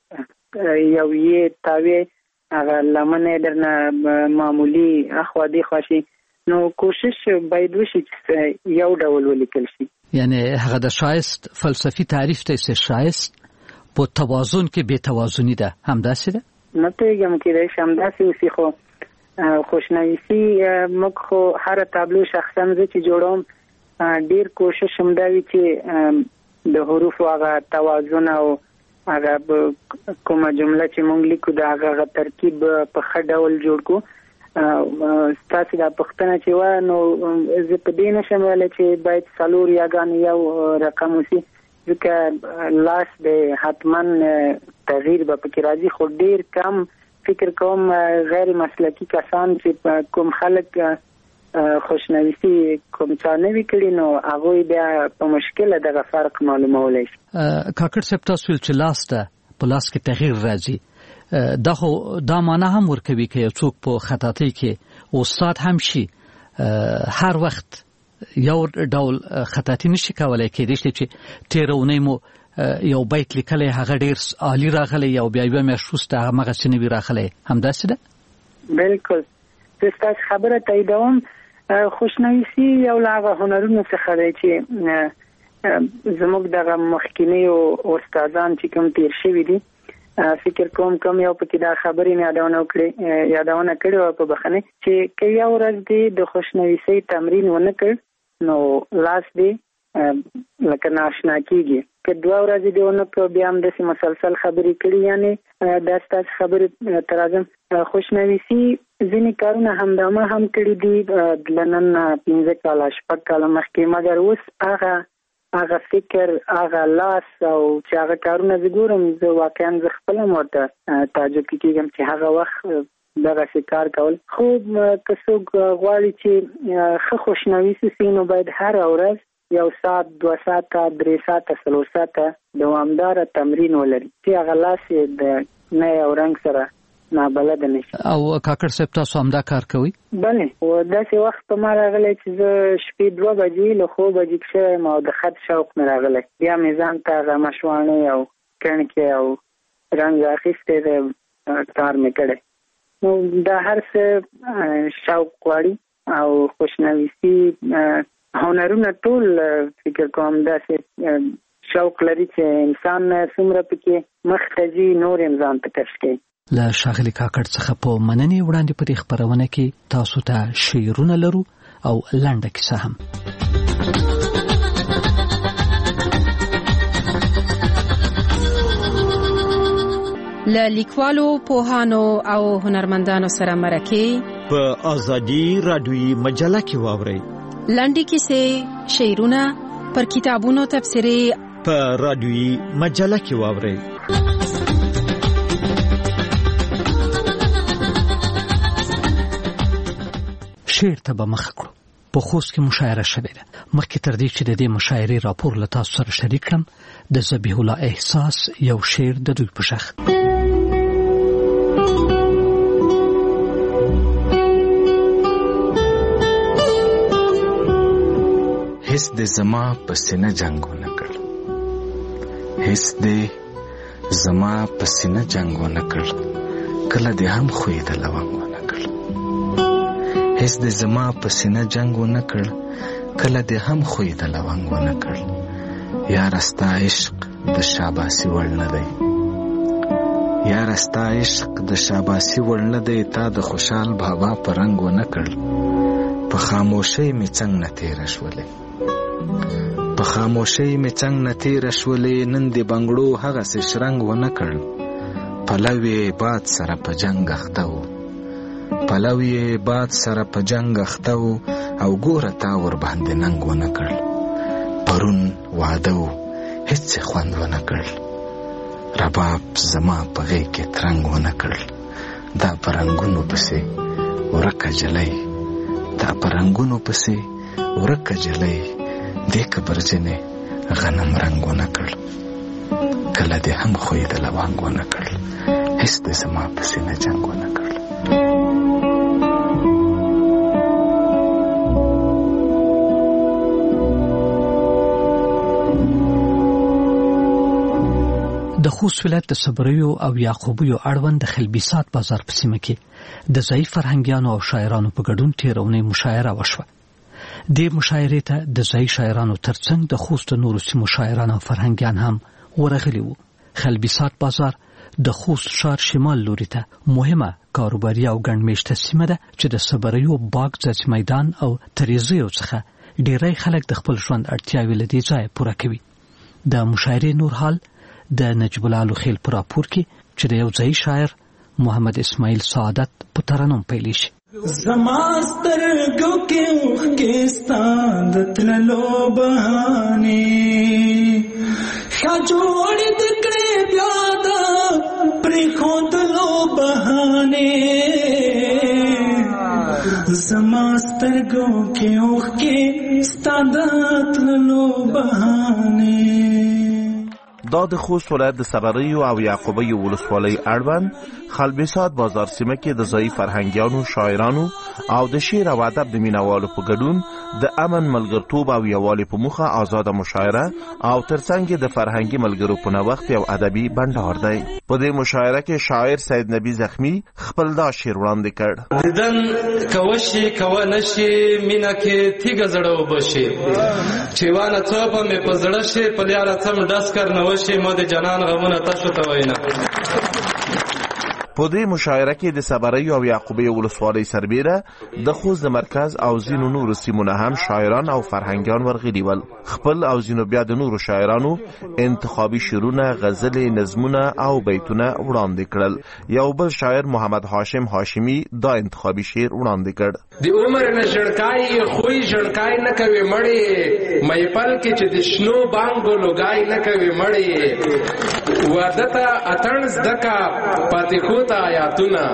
یو یې تاوې هغه لمنې درنه معمولي اخوا دیخوا شي، نو کوشش باید وشي چې یو ډول ولیکل شي. یعنی هغه د ښایست فلسفي تعریف ته چې ښایست په توازن کې بې توازني ده، همداسې ده؟ نه پوهېږم، کېدای شي همداسې اوسي، خو خوشنویسي موږ خو هره تابلو شخصا زه چې جوړوم ډېر کوشش هم دا وي چې د حروفو هغه توازن او هغه کومه جمله چې موږ لیکو د هغه ترکیب په ښه ډول جوړ کړو. ستاسو دا پوښتنه چې وه، نو زه په دې نشم ویلی چې باید څلور یاګانې یو رقم اوسي، ځکه لاس د حتما تغییر به پکې راځي، خو ډېر کم فکر کوم غیر مسلکی کسان چې کوم خلک خوشنویسي کوم چا نه وی کړي نو هغه بیا په مشکل دغه فرق معلومولای شي. کاکړ صاحب تاسو چې لاسته په لاس کې تغییر راځي دا خو دا معنا هم ورکوي چې یو څوک په خطاطۍ کې استاد هم شي هر وخت یو ډول خطاطي نشي کولای کېدای چې تیرونی مو یو بیت لیکلی هغه ډیر عالی راغلی یو بیا یو مشوسته هغه څه نوی راغلی همداسې ده. بالکل تاسو خبره تاییدوم. خوشنویسي یو له هغه هنرونو څخه دی چې زموږ دغه مخکینی او استادان چې کوم تیر شوي دي فکر کوم کوم یو پکې دا خبرې مې یادونه کړې یادونه کړې وه په بخښنې چې که یو ورځ دې د خوشنویسۍ تمرین ونه کړ نو لاس دې لکه ناشنا کېږي. که دوه ورځې دې ونه کړ بیا هم داسې مسلسل خبرې کړي یعنې دا ستاسې خبرې ته راځم. خوشنویسي ځینې کارونه همدامه هم کړي دي له نن پنځه کاله شپږ کاله مخکې مګر اوس هغه هغه فکر هغه لاس او چې هغه کارونه زه ګورم زه واقعا زه خپل هم ورته تعجب کېږم چې هغه وخت دغسې کار کول. خو که څوک غواړي چې ښه خوشنویسي سي نو باید هره ورځ یو ساعت دوه ساعته درې ساعته څلور ساعته دوامداره تمرین ولري چې هغه لاس یې د نی او رنګ سره نابلده نشي. او کاکړ صاحب تاسو همدا کار کوئ؟ بلې او داسې وخت په ما راغلی چې زه شپې دوه بجې له خوبه جګ شوی یم او د خط شوق مې راغلی بیا مې ځان ته هغه مشواڼې او کڼکې او رنګ اخیستی دی کار مې کړی. نو دا هر څه شوق غواړي او خوشنویسي هنرونه ټول فکر کوم داسې شوق لري چې انسان څومره پکې مخته ځي نور یې ځان ته کش کوي. له ښاغلي کاکړ څخه په مننې وړاندې په دې خپرونه کې تاسو ته شعرونه لرو او لنډه کیسه هم. له لیکوالو پوهانو او هنرمندانو سره مرکې په ازادي رادیوي مجله کې واورئ. لنډې کیسې شعرونه پر کتابونو تبصرې په رادیوي مجله کې واورئ. شعر ته به مخ کړو. په خوست کې مشاعره شوې ده. مخکې تر دې چې د دې مشاعرې راپور له تاسو سره شریک کړم د ذبیح الله احساس یو شعر د دوی په شخ. هیڅ د زما په سینه جنګ ونه کړ هیڅ د زما په سینه جنګ ونه کړ کله دې هم خوې د لونګ هیڅ د زما په سینه جنګ ونه کړ کله دې هم خوې د لونګ ونه کړ. یاره ستا عشق د شاباسي وړ نه دی یاره ستا عشق د شاباسي وړ نه دی تا د خوشحال بابا په رنګ ونه کړ. په خاموشۍ مې څنګ نه تېره شولې په خاموشۍ مې څنګ نه تېره شولې نن د بنګړو هغسې شرنګ ونه کړ. پلو یې باد سره په جنګ اخته و پلو یې باد سره په جنګ اخته و او ګوره تا ور باندې ننګ ونه کړ. پرون واده و هیڅ خوند ونه کړ. رباب زما په غېږ کې ترنګ ونه کړ. دا په رنګونو پسې ورکه جلۍ دا په رنګونو پسې ورکه جلۍ دې کبرجنې غنم رنګ ونه کړ. کله دې هم خوې د لونګ ونه کړ. هیڅ د زما په سینه جنګ ونه کړ. د خوست ولایت د صبریو او یعقوبیو اړوند د خلبیسات بازار په سیمه کې د ضعیف فرهنګیانو او شاعرانو په ګډون تیرونې مشاعره وشوه. د مشاعرې ته د ضعیف شاعرانو ترڅنګ د خوست نورو سیمو شاعران او فرهنګیان هم ورغلي وو. خلبیسات بازار د خوست ښار شمال لوري ته مهمه کاروباري او ګڼمېشته سیمه ده چې د صبریو باغ ځاځي میدان او تریزیو څخه ډیری خلک د خپل ژوند اړتیاوې له دې ځایه پوره کوي. د مشاعرې نور حال د نجیب الله لوخیل پر راپور کې چې د یو ځای شاعر محمد اسماعیل سعادت په ترنم پیل شي. زما سترګو کې اوښکې ستا د تللو بهانې ښه جوړې د کړې بیا د پرېښودلو بهانه زما سترګو کې اوښ کې ستاده تللو بهانه. دا د خوست ولایت د صبریو او یعقوبیو ولسوالۍ اړوند خلبیسات بازار سیمه کې د ځایي فرهنګیانو، شاعرانو او د شعر او ادب د مینوالو په ګډون د امن، ملګرتوب او یووالي په موخه آزاده مشاعره او ترڅنګ د فرهنګي ملګرو په نوښت یو ادبي بندر دی. په دې مشاعره کې شاعر سید نبی زخمی خپل دا شعر وړاندې کړ. دیدن کوشي کوه نشي مینا کې تیګه زړه وبشي چې وانه څوبه مې په زړه شي په لیاره څم ډس کر نه وشي مو د جنان غمونه تاسو ته وینا. په دې مشاعره کې د صبریو او یعقوبیو ولسوالۍ سربیره د خوست د مرکز او ځینو نورو سیمو نه هم شاعران او فرهنګیان ورغلي ول. خپل او ځینو بیا د نورو شاعرانو انتخابي شعرونه، غزلې، نظمونه او بیتونه وړاندې کړل. یو بل شاعر محمد هاشم هاشمی دا انتخابي شعر وړاندې کړ. د عمر نه ژړکای خوې ژړکای نه کوي مړې مې پل کې چې د شنو بانګو لوګای نه کوي مړې واده ته اتڼ زدکا پاتې خو ته آیاتونه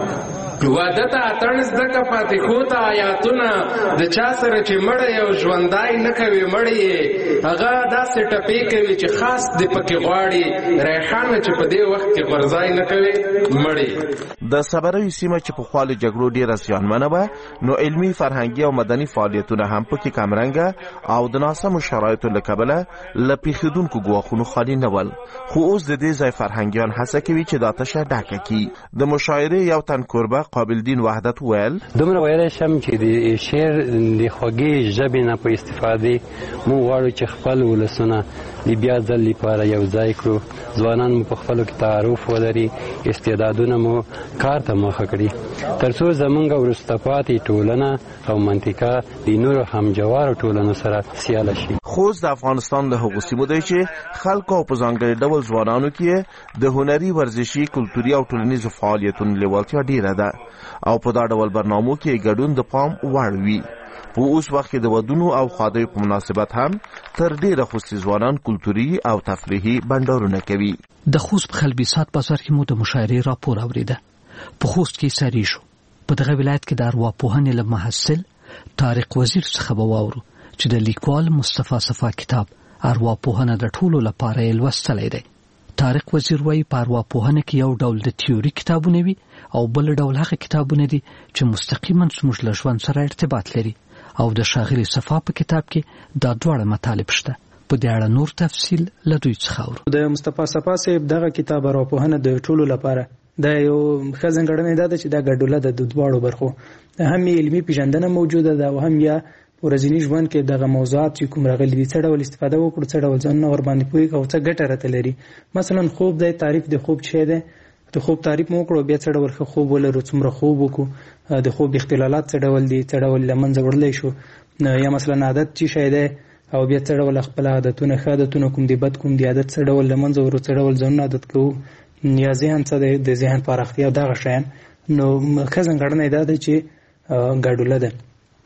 واده ته اتڼ زدکا پاتې خو ته آیاتونه د چا سره چې مړی او ژوندای نه کوي مړی هغه داسې ټپې کوي چې خاص د پکې غواړي ریحانه چې په دې وخت کې غورځای نه کوي مړی. د صبریو سیمه چې پخوا له جګړو ډېره زیانمنه وه نو علمي، فرهنګي او مدني فعالیتونه هم پکې کمرنګه او د ناسمو شرایطو له کبله له پیښېدونکو ګواښونو خالي نه ول. خو اوس د دې ځای فرهنګیان هڅه کوي چې دا تشه ډکه کړي. د مشاعرې یو تن کوربه قابل دین وحدت ویل: دومره ویلی شم چې د شعر د خوږې ژبې نه په استفادې موږ غواړو چې خپل ولسونه د بیا ځل لپاره یو ځای کړو، ځوانان مو په خپلو کې تعارف ولري، استعدادونه مو کار ته مخه کړي، تر څو زموږ وروسته پاتې ټولنه او منطقه د نورو همجوارو ټولنو سره سیاله شي. خوست د افغانستان له هغو سیمو دی چې خلکو او په ځانګړي ډول ځوانانو کې د هنري، ورزشي، کلتوري او ټولنیزو فعالیتونو لیوالتیا ډیره ده او په دا ډول برنامو کې ګډون د پام وړ وي. په اوس وخت کې د ودونو او ښادیو په مناسبت هم تر ډیره خوستي ځوانان کلتوري او تفریحي بندرونه کوي. د خوست په خلبیسات بازار کې مو د مشاعرې راپور اوریده. په خوست کې ساری شو. په دغه ولایت کې د ارواپوهنې له محصل طارق وزیر څخه به واورو چې د لیکوال مصطفی صفا کتاب ارواپوهنه د ټولو لپاره یې لوستلی دی. طارق وزیر وایي په ارواپوهنه کې یو ډول د تیوري کتابونه وي او بل ډول هغه کتابونه دي چې مستقیما زموږ له ژوند سره ارتباط لري او د ښاغلي صفا په کتاب کې دا دواړه مطالب شته. په دې اړه نور تفصیل له دوی څخه اورو. د مصطفی صفا صاحب دغه کتاب ارواپوهنه د ټولو لپاره دا یو ښه ځانګړنه ده چې دا ګډوله ده د دواړو برخو، هم علمي پیژندنه موجوده ده او هم یا ورځنی ژوند کې دغه موضوعات چې کوم راغلي دي څه ډول استفاده وکړو، څه ډول ځان ور باندې پوهیږو او څه ګټه راته لري. مثلا خوب دی، تعریف د خوب څه دی، د خوب تعریف مو وکړو، بیا څه ډول خوب ولرو، څومره خوب وکړو، د خوب اختلالات څه ډول دي، څه ډول له منځه وړلی شو، یا مثلا عادت چې شی دی او بیا څه ډول خپل عادتونه، ښه عادتونه کوم دي، بد کوم دي، عادت څه ډول له منځه وړو، څه ډول ځانونه عادت کوو، یا ذهن څه دی، د ذهن پراختیا دغه شیان. نو ښه ځانګړنه یې دا ده چې ګډوله ده.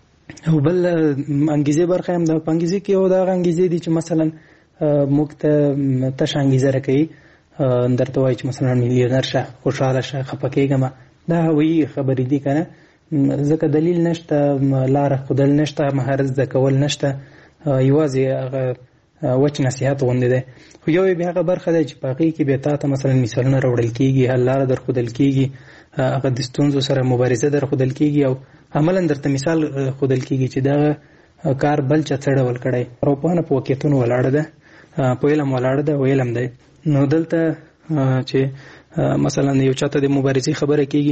او بل انګیزې برخه هم د انګیزې کې یو دغه انګیزې دي چې مثلا موږ ته تشه انګیزه راکوي، درته وایي چې مثلا میلیونر شه، خوشحاله شه، خفه کېږم، دا هوایي خبرې دي که نه، ځکه دلیل نشته، لاره ښودل نشته، مهارت زده کول نشته، یوازې هغه وچ نصیحت غوندې دی. خو یو بیا هغه برخه دی چې په هغې کې بیا تا ته مثلا مثالونه راوړل کېږي، حل لاره در ښودل کېږي، هغه د ستونزو سره مبارزه در ښودل کېږي او عملا درته مثال ښودل کېږي چې دغه کار بل چا څه ډول کړی. ارواپوهنه په واقعیتونو ولاړه ده، په علم ولاړه ده او علم دی. نو دلته چې مثلا یو چاته د مبارزې خبره کېږي،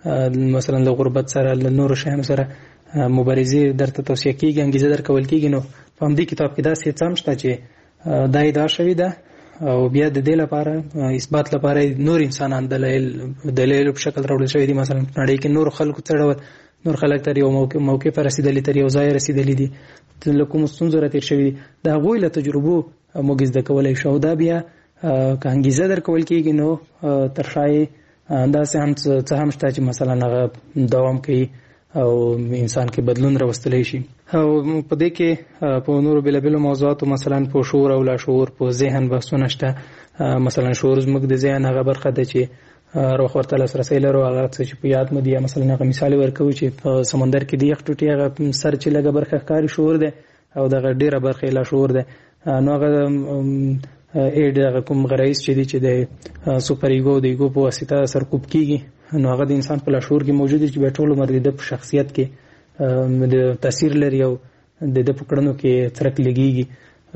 مثلا له غربت سره، له نورو شیانو سره مبارزې درته توصیه کېږي، انګیزه درکول کېږي، نو په همدې کتاب کې داسې څه هم شته چې دا ادعا شوې ده او بیا د دې لپاره اثبات لپاره نور انسانان دلایل دلایل په شکل راوړل شوي دي. مثلا په نړۍ کې نور خلکو څه ډول نور خلک تر یو موقع موقع پر رسیدلي، تر یو ځای رسیدلي دي، له کومو ستونزو راتېر شوي دي، د هغوی له تجربو موږ زده کولی شو. دا بیا که انګیزه درکول کېږي نو تر شایې داسې هم څه هم شته چې مثلا هغه دوام کوي او انسان کې بدلون راوستلی شي. او په دې کې په نورو بېلابېلو موضوعاتو مثلا په شعور او لاشعور، په ذهن بحثونه شته. مثلا شعور زموږ د ذهن هغه برخه ده چې روخ ورته لاسرسی لرو هغه څه چې په یاد مو دي. مثلا هغه مثال ورکوي چې په سمندر کې د یخ ټوټې هغه سر چې لږه برخه ښکاري شعور دی او دغه ډېره برخه یې لا شعور دی. نو هغه ایډ هغه کوم غرایز چې دي چې د سوپر ایګو د ایګو په واسطه سرکوب کیږي نو هغه د انسان په لاشعور کې موجود دي چې به ټول عمر د په شخصیت کې د تاثیر لري او د د پکړنو کې څرک لګيږي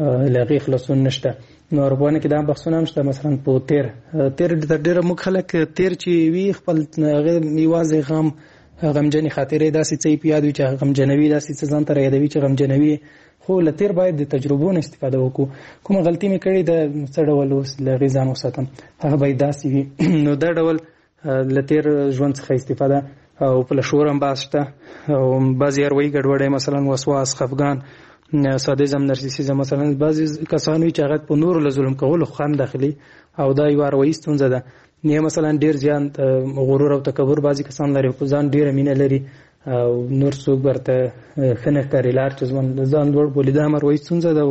لغې خلاصون نشته. نو اروپانه کې دا بحثونه نشته. مثلا په تیر تیر د ډېر مخ خلک تیر چې وی خپل هغه میوازه غم غمجنې خاطرې داسې څه په یاد وي چې غمجنوي داسې څه ځان ته یادوي چې غمجنوي. خو لتیر باید د تجربو نه استفاده وکړو. کومه غلطي مې کړې د څه ډول اوس لغې ځان وساتم هغه باید داسې وي. نو دا ډول لتیر ژوند څخه استفاده او په لشور هم باسته او بعضی اروي ګډوډي مثلا وسواس خفګان سادیزم نرسیسیزم مثلا بعضی کسانو چې هغه په نور له ظلم کولو خام داخلي او دا یو اروي ستونزه ده. نه مثلا ډیر ځان غرور او تکبر بعضی کسان لري خو ځان ډیر مینه لري او نور څوک ورته خنه کوي لار چې ځان ځان ور بولې دا اروي ستونزه ده او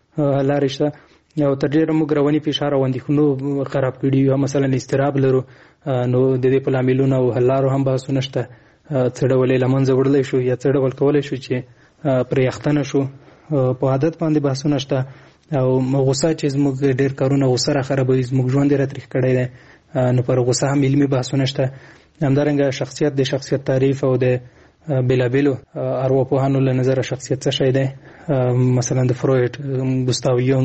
لار شته او تر ډیره موږ رواني فشار او اندېښنو خراب کړي او مثلا استراب لرو. نو د دې په لاملونو او حلارو هم بحثونه شته څه ډول لمنځه وړلی شو یا څه ډول کولی شو چې پرې اختنه شو. په عادت باندې بحثونه شته او غوسه چې زموږ ډېر کارونه غوسه را خرابوي زموږ ژوند یې راتریخ کړی دی نو پر غوسه هم علمي بحثونه شته. همدارنګه شخصیت د شخصیت تعریف او د بېلابېلو ارواپوهانو له نظره شخصیت څه شی دی. مثلا د فروید ګوستاو یونګ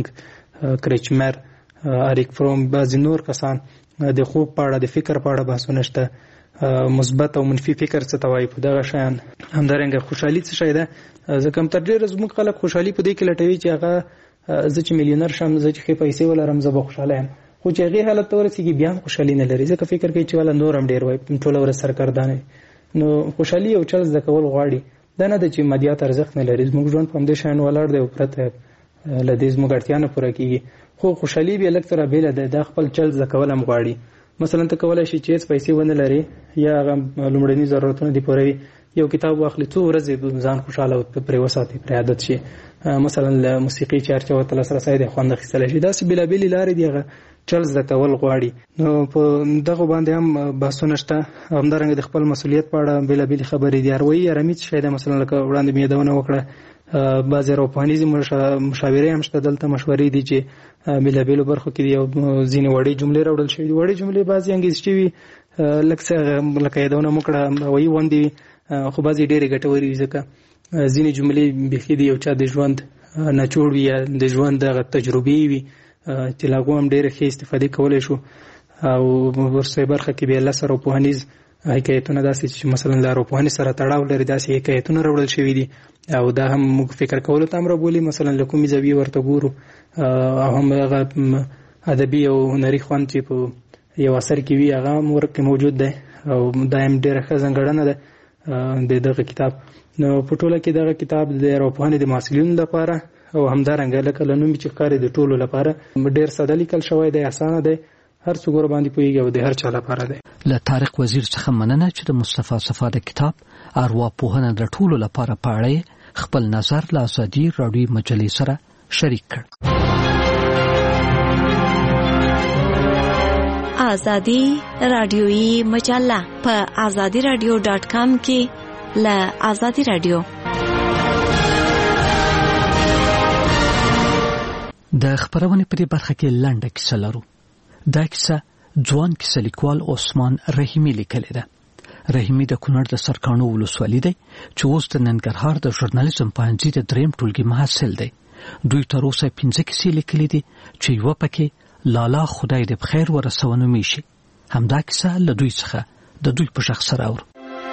کریچمر اریک فروم بعضې نور کسان د خوب په اړه د فکر په اړه بحثونه شته. مثبت او منفي فکر څه ته وایي په دغه شیان. همدارنګه خوشحالي څه شی ده. ځکه هم تر ډېره زموږ خلک خوشحالي په دې کې لټوي چې هغه زه چې میلیونر شم زه چې ښې پیسې ولرم زه به خوشحاله یم خو چې هغې حالت ته ورسېږي بیا هم خوشحالي نه لري ځکه فکر کوي چې والا نور هم ډېر وایي ټوله ورځ سرګردانه وي. نو خوشحالي یو چل زده کول غواړي. دا نه ده چې مادیات ارزښت نه لري. زموږ ژوند په همدې شیان ولاړ دی او پرته له دې زموږ اړتیا نه پوره کېږي. خو خوشحالي بیا لږ تره بېله ده. دا خپل چل زده کول هم غواړي. مثلا ته کولای شي چې هیڅ پیسې ونه لري یا هغه لومړني ضرورتونه دې پوروي یو کتاب واخلي څو ورځې ځان خوشحاله پرې وساتي پرې عادت شي. مثلا له موسیقي چارچه ورته لاسرسی دی خوند اخیستلی شي. داسې بېلابېلې لارې دي هغه چل زده کول غواړي. نو په دغو باندې هم بحثونه شته. همدارنګه د خپل مسؤلیت په اړه بېلابېلې خبرې دي. اروایي ارامي څه شی دی مثلا لکه وړاندې مې یادونه وکړه بعضې روحانیزې مشاورې هم شته. دلته مشورې دي چې بېلابېلو برخو کې دي او ځینې وړې جملې راوړل شوي دي. وړې جملې بعضې انګلیسي وي لږ څه لکه یادونه مو کړه هوایي غوندې وي خو بعضې ډېرې ګټورې وي ځکه ځینې جملې بیخي د یو چا د ژوند نچوړ وي یا د ژوند دغه تجربې وي چې له هغو هم ډېرې ښې استفادې کولی شو. او ورسره برخه کې بیا لس ارواپوهنیز حکایتونه داسې چې مثلا له ارواپوهنې سره تړاو لري داسې حکایتونه راوړل شوي دي او دا هم موږ فکر کولو ته هم رابولي. مثلا له کومې زاویې ورته ګورو او هم هغه ادبي او هنري خوند چې په یو اثر کې وي هغه هم ورکې موجود دی او دا هم ډېره ښه ځانګړنه ده د دغه کتاب. نو په ټوله کې دغه کتاب د ارواپوهنې د محصلینو لپاره او همدارنګه لکه له نوم چې ښکاري د ټولو لپاره ډېر ساده لیکل شوی دی اسانه دی هر څوک ورباندې پوهېږي او د هر چا لپاره دی. له طارق وزیر څخه مننه چې د مصطفی صفا د کتاب ارواپوهنه د ټولو لپاره په اړه خپل نظر له ازادي راډیو مجلې سره شریک کړ. ازادي راډیوي مجله په ازادي راډیو ډاټ کام کې له ازادي راډیو د خبرونې په دې برخه کې لنډه کیسه لرو. دا کیسه ځوان کیسه لیکوال عثمان رحیمي لیکلې ده. رحیمي د کونړ د سرکانو ولسوالۍ دی چې اوس د ننګرهار د ژورنالیزم پوهنځي د دریم ټولګي محصل دی. دوی تر اوسه پنځه کیسې لیکلې دي چې یوه پکې لالا خدای دې بخیر ورسوه نومیږي. همدا کیسه له دوی څخه د دوی په شخص سره اورو.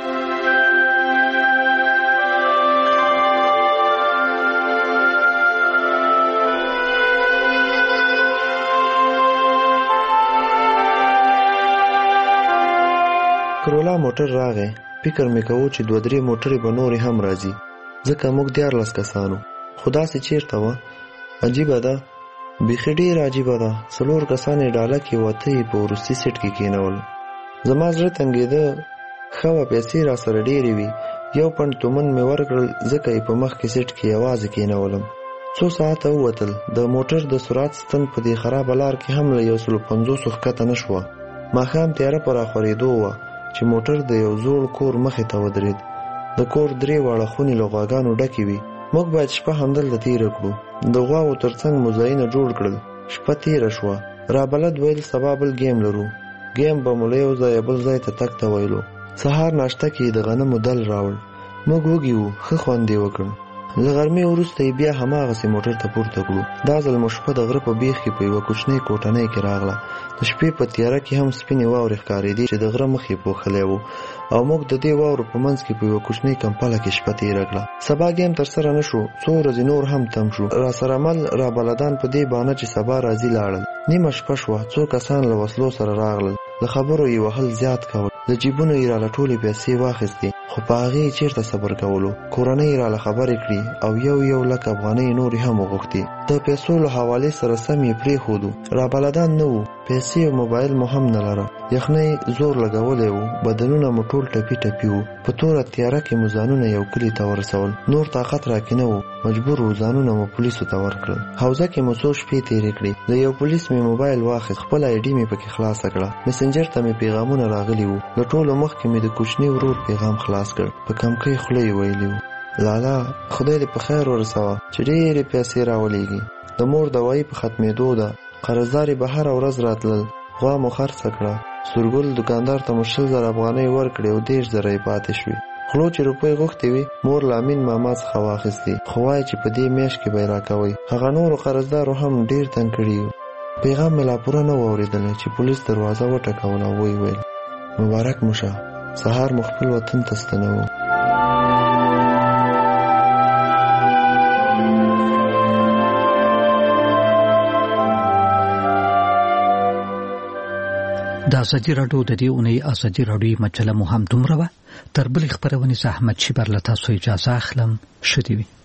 کرولا موټر راغی. فکر مې کوو چې دوه درې موټرې به نورې هم راځي ځکه موږ دیارلس کسانو. خو داسې چېرته وه عجیبه ده بیخي ډېر عجیبه ده. څلور کسان یې ډاله کې و اته یې په وروستي سیټ کې کېنول. زما زړه تنګېده. ښه وه پیسې را سره ډېرې وي. یو پنډ تومن مې ورکړل ځکه یې په مخ کې سیټ کې یوازې کېنولم. څو ساعته ووتل. د موټر د سرعت ستن په دې خرابه لار کې هم له یو سلو پنځوسو ښکته نه شوه. ماښام تیاره پر راخورېدو وه چې موټر د یو زوړ کور مخې ته ودرېد. د کور درې واړه خونې له غواګانو ډکې وي. موږ باید شپه همدلته تېره کړو. د غواوو تر څنګ مو ځایونه جوړ کړل. شپه تېره شوه. رابلد ویل سبا بل گیم لرو. گیم به مو له یو ځایه بل ځای ته تګ ته ویلو. سهار ناشته کې د غنمو دل راوړ. موږ وږي وو. ښه خوند یې وکړ. له غرمې وروسته یې بیا هماغسې موټر ته پورته کړو. دا ځل مو شپه د غره په بیخ کې په یوه کوچنۍ کوټنۍ کې راغله. د شپې په تیاره کې هم سپینې واورې ښکارېدې چې د غره مخ یې پوښلی و، او موږ د دې واورو په منځ کې په یوه کوچنۍ کمپله کې شپه تېره کړه. سبا ګیم ترسره نه شو. څو ورځې نور هم تم شو. راسره مل رابلدان په دې بانه چې سبا راځي لاړل. نیمه شپه شوه. څو کسان له وسلو سره راغلل. له خبرو یې وهل زیات کول. د جیبونو یې راله ټولې پیسې واخیستې، خو په هغې یې چېرته صبر کولو. کورنۍ یې راله خبرې کړي او یو یو لک افغانۍ نورې هم وغوښتې. د پیسو له حوالې سره سم یې پرېښودو. رابلدان نه وو. پیسې او موبایل مو هم نه لره. یخنۍ زور لګولی و. بدنونه مو ټول ټپي ټپي وو. په توره تیاره کې مو ځانونه یو کلي ته ورسول. نور طاقت راکې نه و. مجبور و ځانونه مو پولیسو ته ورکړل. حوزه کې مو څو شپې تېرې کړې. د یو پولیس مې موبایل واخیست. خپل آی ډي مې پکې خلاصه کړه. مسنجر ته مې پیغامونه راغلي وو. له ټولو مخکې مې د کوچني ورور پیغام خلاص کړ. په کمکۍ خوله یې ویلي وو: لالا، خدای دې په خیر ورسوه چې ډېرې پیسې راولېږي. د مور دوايي په ختمېدو ده. قرضداري به هره ورځ راتلل. غوا مو خرڅه کړه. سورګل دکاندار ته مو شل زره افغانۍ ورکړې او دېرش زره یې پاتې شوې. خلو چې روپۍ غوښتې وي مور له امین ماما څخه واخیستې، خو وایي چې په دې میاشت کې به یې راکوئ. هغه نورو قرضدارو هم ډېر تنګ کړي وو. پیغام مې لا پوره نه و اورېدلی چې پولیس دروازه وټکوله او ویې ویل: مبارک مو شه، سهار مو خپل وطن ته ستنوو. د ازادي راډیو د دې اونۍ ازادي راډیو مجله مو هم دومره وه. تر بلې خپرونې زه احمد شیبر له تاسو اجازه اخلم. ښه دې وي.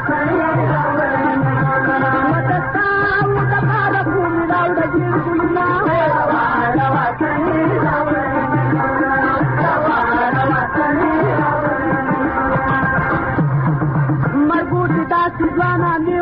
Thank you. چې ځوانان دې